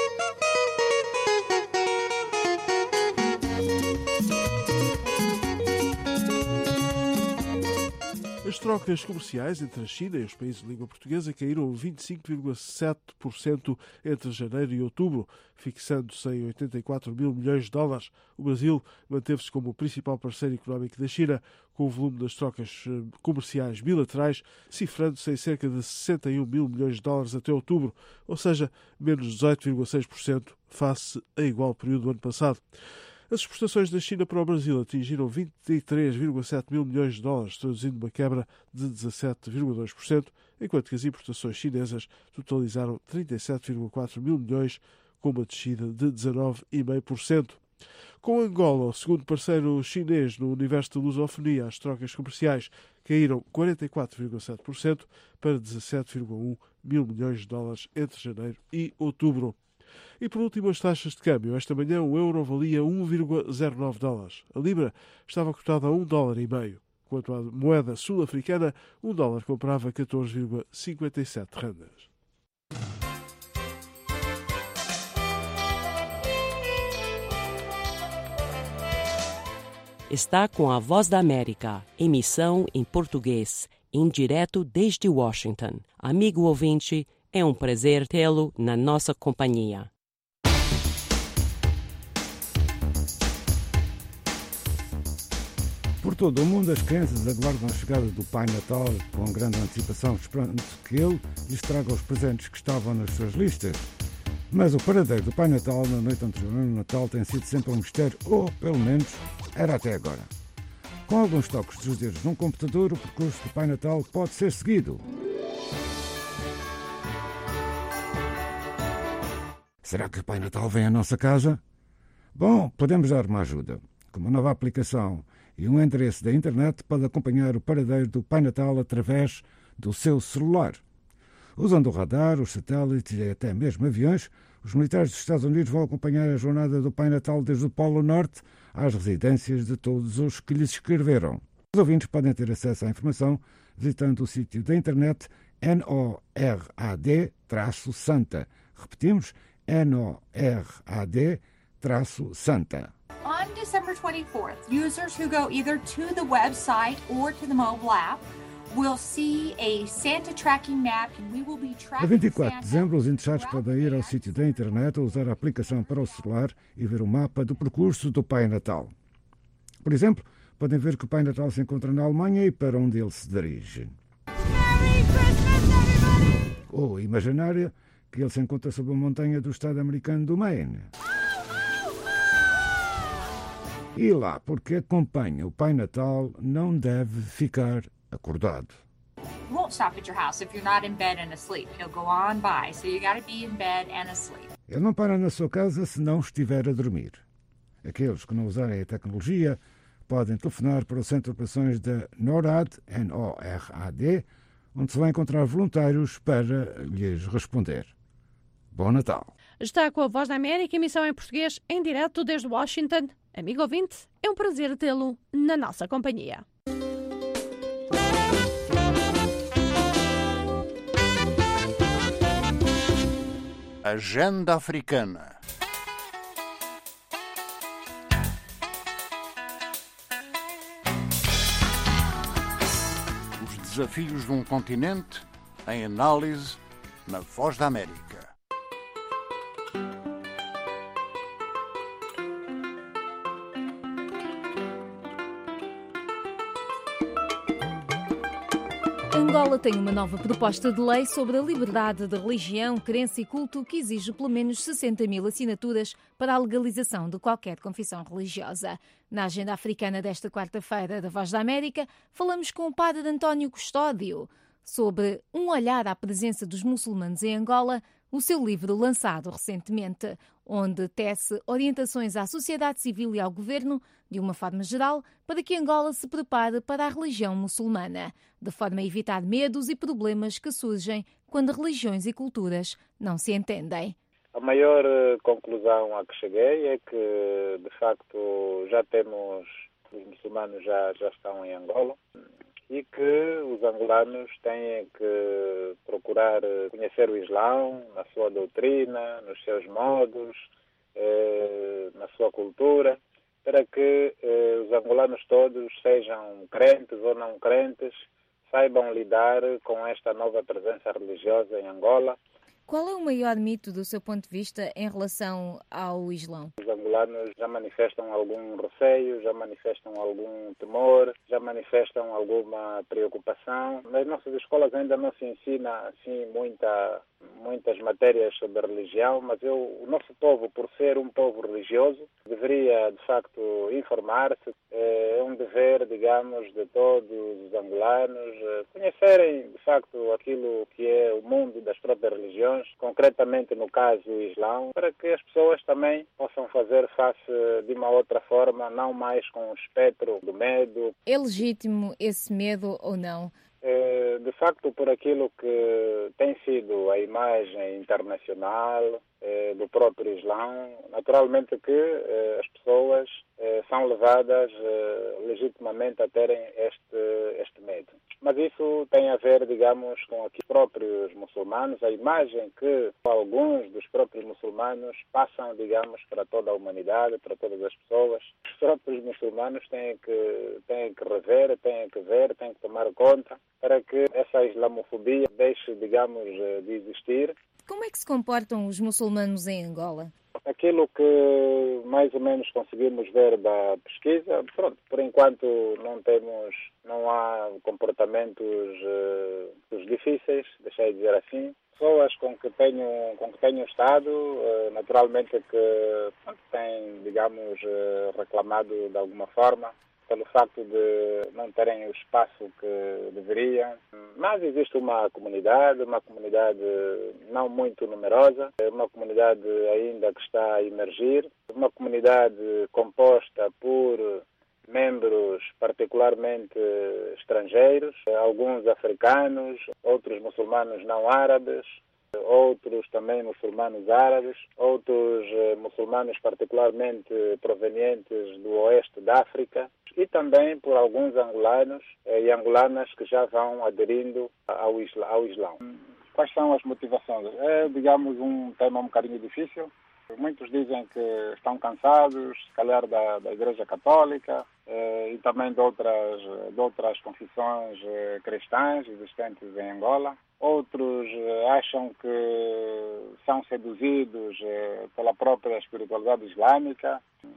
As trocas comerciais entre a China e os países de língua portuguesa caíram vinte e cinco vírgula sete por cento entre janeiro e outubro, fixando-se em oitenta e quatro mil milhões de dólares. O Brasil manteve-se como o principal parceiro económico da China, com o volume das trocas comerciais bilaterais cifrando-se em cerca de sessenta e um mil milhões de dólares até outubro, ou seja, menos dezoito vírgula seis por cento face a igual período do ano passado. As exportações da China para o Brasil atingiram vinte e três vírgula sete mil milhões de dólares, traduzindo uma quebra de dezassete vírgula dois por cento, enquanto que as importações chinesas totalizaram trinta e sete vírgula quatro mil milhões, com uma descida de dezanove vírgula cinco por cento. Com Angola, o segundo parceiro chinês no universo da lusofonia, as trocas comerciais caíram quarenta e quatro vírgula sete por cento para dezassete vírgula um mil milhões de dólares entre janeiro e outubro. E por último, as taxas de câmbio. Esta manhã o euro valia um vírgula zero nove dólares. A libra estava cotada a um dólar e meio. Quanto à moeda sul-africana, um dólar comprava catorze vírgula cinquenta e sete randas. Está com a Voz da América, emissão em português, em direto desde Washington. Amigo ouvinte, é um prazer tê-lo na nossa companhia. Por todo o mundo, as crianças aguardam a chegada do Pai Natal com grande antecipação, esperando que ele lhes traga os presentes que estavam nas suas listas. Mas o paradeiro do Pai Natal na noite anterior ao Natal tem sido sempre um mistério, ou, pelo menos, era até agora. Com alguns toques dos dedos num computador, o percurso do Pai Natal pode ser seguido. Será que o Pai Natal vem à nossa casa? Bom, podemos dar uma ajuda. Com uma nova aplicação e um endereço da internet, pode acompanhar o paradeiro do Pai Natal através do seu celular. Usando o radar, os satélites e até mesmo aviões, Os militares dos Estados Unidos vão acompanhar a jornada do Pai Natal desde o Polo Norte às residências de todos os que lhes escreveram. Os ouvintes podem ter acesso à informação visitando o sítio da internet N O R A D Santa. Repetimos, N O R A D Santa. On December twenty-fourth, users who go either to the website or to the mobile app will see a Santa tracking map and we will be tracking A vinte e quatro de dezembro, os interessados podem ir ao sítio da internet ou usar a aplicação para o celular e ver o mapa do percurso do Pai Natal. Por exemplo, podem ver que o Pai Natal se encontra na Alemanha e para onde ele se dirige. Ou imaginária que ele se encontra sob a montanha do estado americano do Maine. E lá, porque acompanha o Pai Natal, não deve ficar acordado. won't stop at your house if you're not in bed and asleep. He'll go on by, so you got to be in bed and asleep. Ele não para na sua casa se não estiver a dormir. Aqueles que não usarem a tecnologia podem telefonar para o Centro de Operações da NORAD, N O R A D, onde se vai encontrar voluntários para lhes responder. Bom Natal! Está com a Voz da América, emissão em português, em direto desde Washington. Amigo ouvinte, é um prazer tê-lo na nossa companhia. Agenda Africana. Os desafios de um continente em análise na Voz da América. Angola tem uma nova proposta de lei sobre a liberdade de religião, crença e culto que exige pelo menos sessenta mil assinaturas para a legalização de qualquer confissão religiosa. Na agenda africana desta quarta-feira da Voz da América, falamos com o padre António Custódio sobre um olhar à presença dos muçulmanos em Angola, o seu livro lançado recentemente, onde tece orientações à sociedade civil e ao governo, de uma forma geral, para que Angola se prepare para a religião muçulmana, de forma a evitar medos e problemas que surgem quando religiões e culturas não se entendem. A maior conclusão a que cheguei é que, de facto, já temos, os muçulmanos já, já estão em Angola, e que os angolanos têm que procurar conhecer o Islão na sua doutrina, nos seus modos, eh, na sua cultura, para que eh, os angolanos todos, sejam crentes ou não crentes, saibam lidar com esta nova presença religiosa em Angola. Qual é o maior mito do seu ponto de vista em relação ao Islão? Os angolanos já manifestam algum receio, já manifestam algum temor, já manifestam alguma preocupação. Nas nossas escolas ainda não se ensina assim muita, muitas matérias sobre religião, mas eu, o nosso povo, por ser um povo religioso, deveria de facto informar-se. É um dever, digamos, de todos os angolanos conhecerem de facto aquilo que é o mundo das próprias religiões, concretamente no caso o Islão, para que as pessoas também possam fazer face de uma outra forma, não mais com o espectro do medo. É legítimo esse medo ou não? É, de facto, por aquilo que tem sido a imagem internacional é, do próprio Islão, naturalmente que é, as pessoas é, são levadas é, legitimamente a terem este, este medo. Mas isso tem a ver, digamos, com os próprios muçulmanos, a imagem que alguns dos próprios muçulmanos passam, digamos, para toda a humanidade, para todas as pessoas. Os próprios muçulmanos têm que, têm que rever, têm que ver, têm que tomar conta para que essa islamofobia deixe, digamos, de existir. Como é que se comportam os muçulmanos em Angola? Aquilo que mais ou menos conseguimos ver da pesquisa, pronto, por enquanto não temos, não há comportamentos uh, difíceis, deixei de dizer assim. Pessoas com que tenho, com que tenho estado, uh, naturalmente que pronto, têm, digamos, uh, reclamado de alguma forma pelo facto de não terem o espaço que deveriam. Mas existe uma comunidade, uma comunidade não muito numerosa, uma comunidade ainda que está a emergir, uma comunidade composta por membros particularmente estrangeiros, alguns africanos, outros muçulmanos não árabes, outros também muçulmanos árabes, outros muçulmanos particularmente provenientes do oeste da África e também por alguns angolanos e angolanas que já vão aderindo ao Islã. Ao Islão. Quais são as motivações? É, digamos, um tema um bocadinho difícil. Muitos dizem que estão cansados, se calhar, da, da Igreja Católica eh, e também de outras, de outras confissões eh, cristãs existentes em Angola. Outros eh, acham que são seduzidos eh, pela própria espiritualidade islâmica.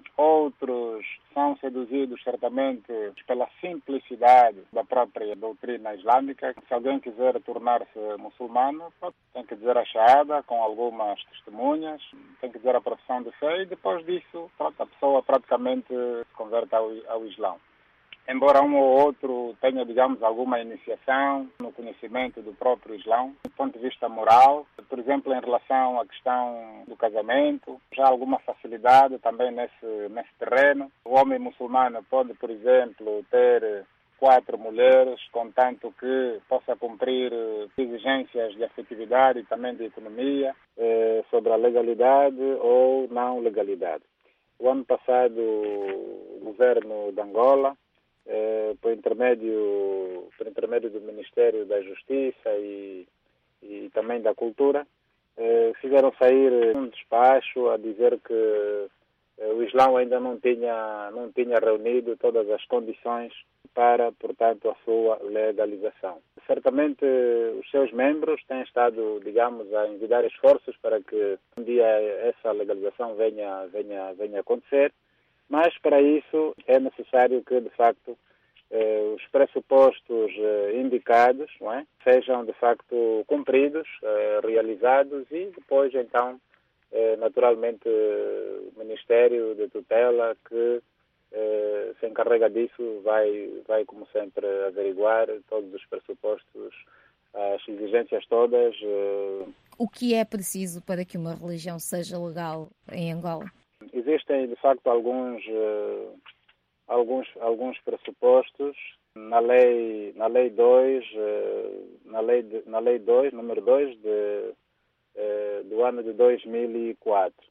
Outros são seduzidos certamente pela simplicidade da própria doutrina islâmica. Se alguém quiser tornar-se muçulmano, tem que dizer a shahada com algumas testemunhas, tem que dizer a profissão de fé e depois disso a pessoa praticamente se converte ao, ao Islão. Embora um ou outro tenha, digamos, alguma iniciação no conhecimento do próprio Islão, do ponto de vista moral, por exemplo, em relação à questão do casamento, já há alguma facilidade também nesse, nesse terreno. O homem muçulmano pode, por exemplo, ter quatro mulheres, contanto que possa cumprir exigências de afetividade e também de economia, eh, sobre a legalidade ou não legalidade. O ano passado, o governo de Angola, Eh, por intermédio, por intermédio do Ministério da Justiça e, e também da Cultura, eh, fizeram sair um despacho a dizer que eh, o Islão ainda não tinha, não tinha reunido todas as condições para, portanto, a sua legalização. Certamente os seus membros têm estado, digamos, a envidar esforços para que um dia essa legalização venha, venha, venha acontecer. Mas, para isso, é necessário que, de facto, eh, os pressupostos eh, indicados, não é, sejam, de facto, cumpridos, eh, realizados e depois, então, eh, naturalmente, o Ministério de Tutela que eh, se encarrega disso vai, vai, como sempre, averiguar todos os pressupostos, as exigências todas. Eh... O que é preciso para que uma religião seja legal em Angola? Existem, de facto, alguns, uh, alguns, alguns pressupostos na lei, na lei dois, uh, na lei, de, na lei dois, número dois de, uh, do ano de dois mil e quatro.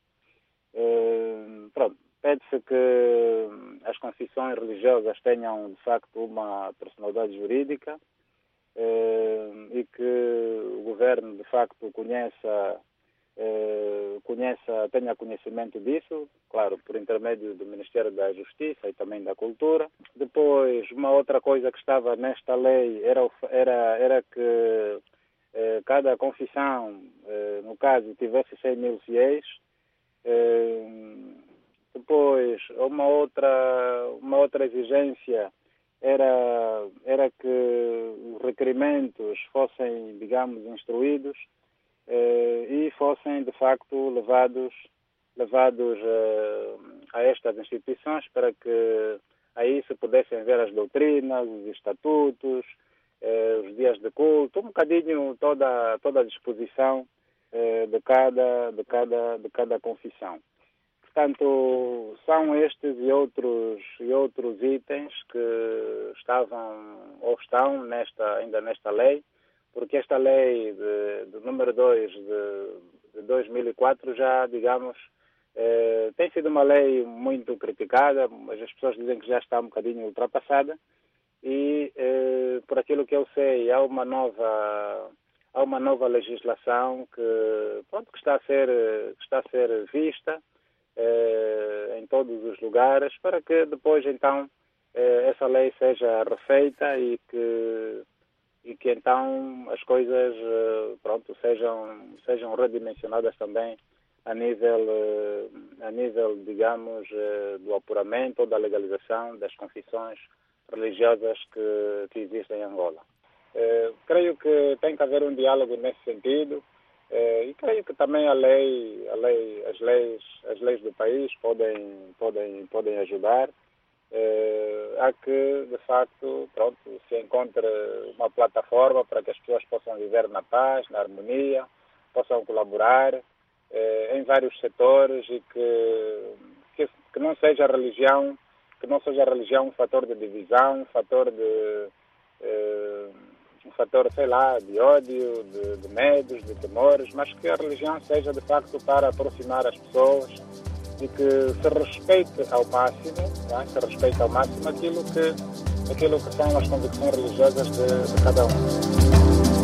Uh, pronto, pede-se que as confissões religiosas tenham, de facto, uma personalidade jurídica uh, e que o governo, de facto, conheça Uh, conheça, tenha conhecimento disso, claro, por intermédio do Ministério da Justiça e também da Cultura. Depois, uma outra coisa que estava nesta lei era, era, era que uh, cada confissão, uh, no caso, tivesse cem mil fiéis. Uh, depois, uma outra, uma outra exigência era, era que os requerimentos fossem, digamos, instruídos Uh, e fossem, de facto, levados, levados uh, a estas instituições para que aí se pudessem ver as doutrinas, os estatutos, uh, os dias de culto, um bocadinho toda, toda a disposição uh, de, cada, de, cada, de cada confissão. Portanto, são estes e outros, e outros itens que estavam ou estão nesta, ainda nesta lei, porque esta lei de, de número dois de, de dois mil e quatro já, digamos, eh, tem sido uma lei muito criticada, mas as pessoas dizem que já está um bocadinho ultrapassada e, eh, por aquilo que eu sei, há uma nova, há uma nova legislação que, pronto, que, está, a ser, que está a ser vista eh, em todos os lugares para que depois, então, eh, essa lei seja refeita e que e que então as coisas, pronto, sejam, sejam redimensionadas também a nível, a nível, digamos, do apuramento ou da legalização das confissões religiosas que, que existem em Angola. Eh, creio que tem que haver um diálogo nesse sentido eh, e creio que também a lei, a lei, as leis, as leis do país podem, podem, podem ajudar. Uh, há que, de facto, pronto, se encontre uma plataforma para que as pessoas possam viver na paz, na harmonia, possam colaborar uh, em vários setores e que, que, que não seja a religião, que não seja a religião um fator de divisão, um fator de, uh, um fator, sei lá, de ódio, de, de medos, de temores, mas que a religião seja de facto para aproximar as pessoas e que se respeite ao máximo, tá? se respeite ao máximo aquilo que, aquilo que são as convicções religiosas de, de cada um.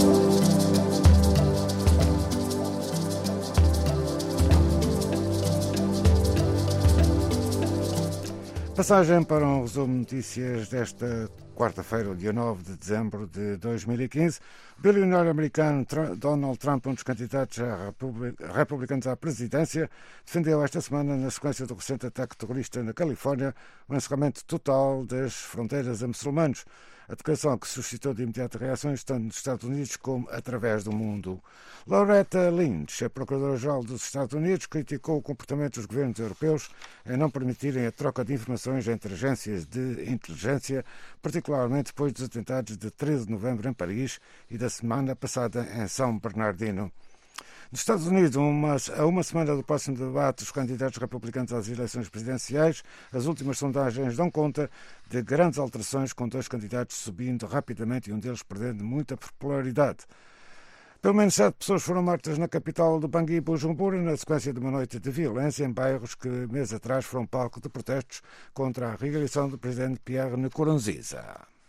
Passagem para um resumo de notícias desta quarta-feira, dia nove de dezembro de dois mil e quinze. O bilionário americano Donald Trump, um dos candidatos republicanos à presidência, defendeu esta semana, na sequência do recente ataque terrorista na Califórnia, o encerramento total das fronteiras a muçulmanos. A declaração que suscitou de imediato reações tanto nos Estados Unidos como através do mundo. Loretta Lynch, a Procuradora-Geral dos Estados Unidos, criticou o comportamento dos governos europeus em não permitirem a troca de informações entre agências de inteligência, particularmente depois dos atentados de treze de novembro em Paris e da semana passada em São Bernardino. Nos Estados Unidos, uma, a uma semana do próximo debate dos candidatos republicanos às eleições presidenciais, as últimas sondagens dão conta de grandes alterações, com dois candidatos subindo rapidamente e um deles perdendo muita popularidade. Pelo menos sete pessoas foram mortas na capital do Bangui, Bujumbura, na sequência de uma noite de violência em bairros que meses atrás foram palco de protestos contra a reeleição do presidente Pierre Nkurunziza.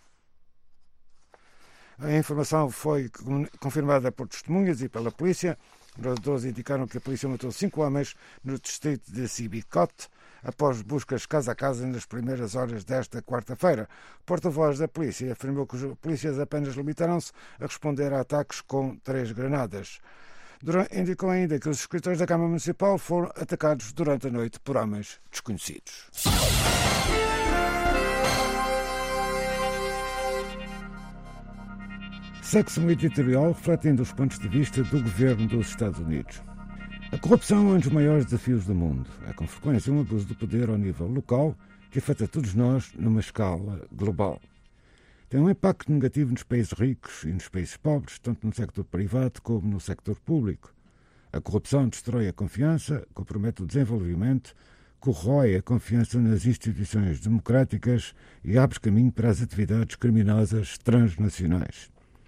A informação foi confirmada por testemunhas e pela polícia. Os moradores indicaram que a polícia matou cinco homens no distrito de Sibicot após buscas casa a casa nas primeiras horas desta quarta-feira. O porta-voz da polícia afirmou que os polícias apenas limitaram-se a responder a ataques com três granadas. Durante, indicou ainda que os escritores da Câmara Municipal foram atacados durante a noite por homens desconhecidos. Secção editorial refletindo os pontos de vista do governo dos Estados Unidos. A corrupção é um dos maiores desafios do mundo. É com frequência um abuso do poder ao nível local que afeta todos nós numa escala global. Tem um impacto negativo nos países ricos e nos países pobres, tanto no sector privado como no sector público. A corrupção destrói a confiança, compromete o desenvolvimento, corrói a confiança nas instituições democráticas e abre caminho para as atividades criminosas transnacionais.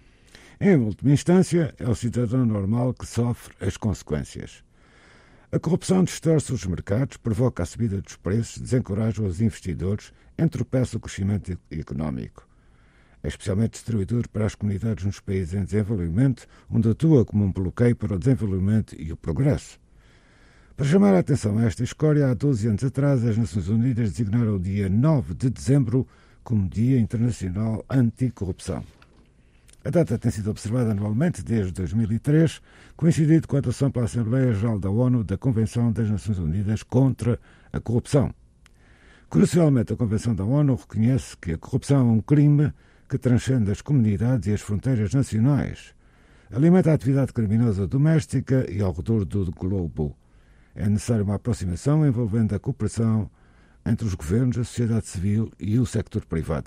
Em última instância, é o cidadão normal que sofre as consequências. A corrupção distorce os mercados, provoca a subida dos preços, desencoraja os investidores, entorpece o crescimento económico. É especialmente destruidor para as comunidades nos países em desenvolvimento, onde atua como um bloqueio para o desenvolvimento e o progresso. Para chamar a atenção a esta escória, há doze anos atrás, as Nações Unidas designaram o dia nove de dezembro como Dia Internacional Anticorrupção. A data tem sido observada anualmente desde dois mil e três, coincidindo com a adoção pela Assembleia Geral da ONU da Convenção das Nações Unidas contra a Corrupção. Crucialmente, a Convenção da ONU reconhece que a corrupção é um crime que transcende as comunidades e as fronteiras nacionais, alimenta a atividade criminosa doméstica e ao redor do globo. É necessária uma aproximação envolvendo a cooperação entre os governos, a sociedade civil e o sector privado.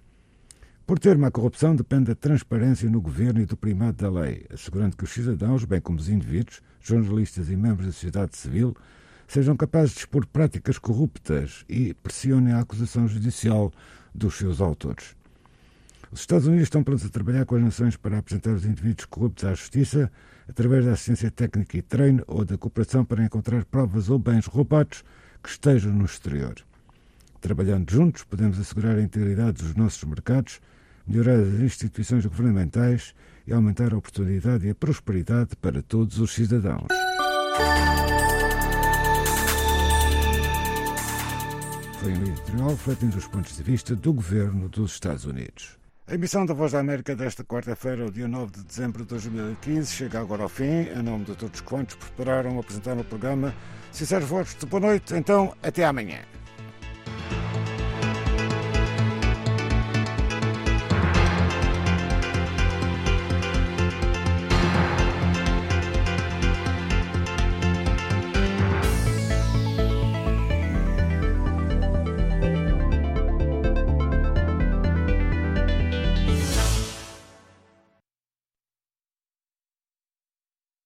Por termo, a corrupção depende da transparência no governo e do primado da lei, assegurando que os cidadãos, bem como os indivíduos, jornalistas e membros da sociedade civil, sejam capazes de expor práticas corruptas e pressionem a acusação judicial dos seus autores. Os Estados Unidos estão prontos a trabalhar com as nações para apresentar os indivíduos corruptos à justiça através da assistência técnica e treino ou da cooperação para encontrar provas ou bens roubados que estejam no exterior. Trabalhando juntos, podemos assegurar a integridade dos nossos mercados, melhorar as instituições governamentais e aumentar a oportunidade e a prosperidade para todos os cidadãos. Foi um editorial refletindo os pontos de vista do governo dos Estados Unidos. A emissão da Voz da América desta quarta-feira, o dia nove de dezembro de dois mil e quinze, chega agora ao fim. Em nome de todos quantos prepararam ou apresentaram o programa, sinceros votos de boa noite. Então, até amanhã.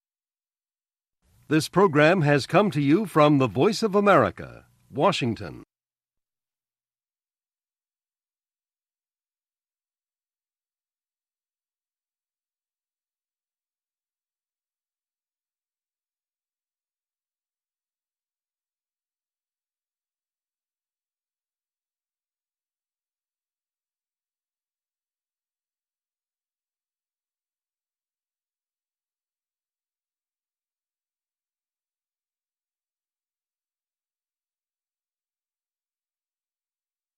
This program has come to you from the Voice of America, Washington.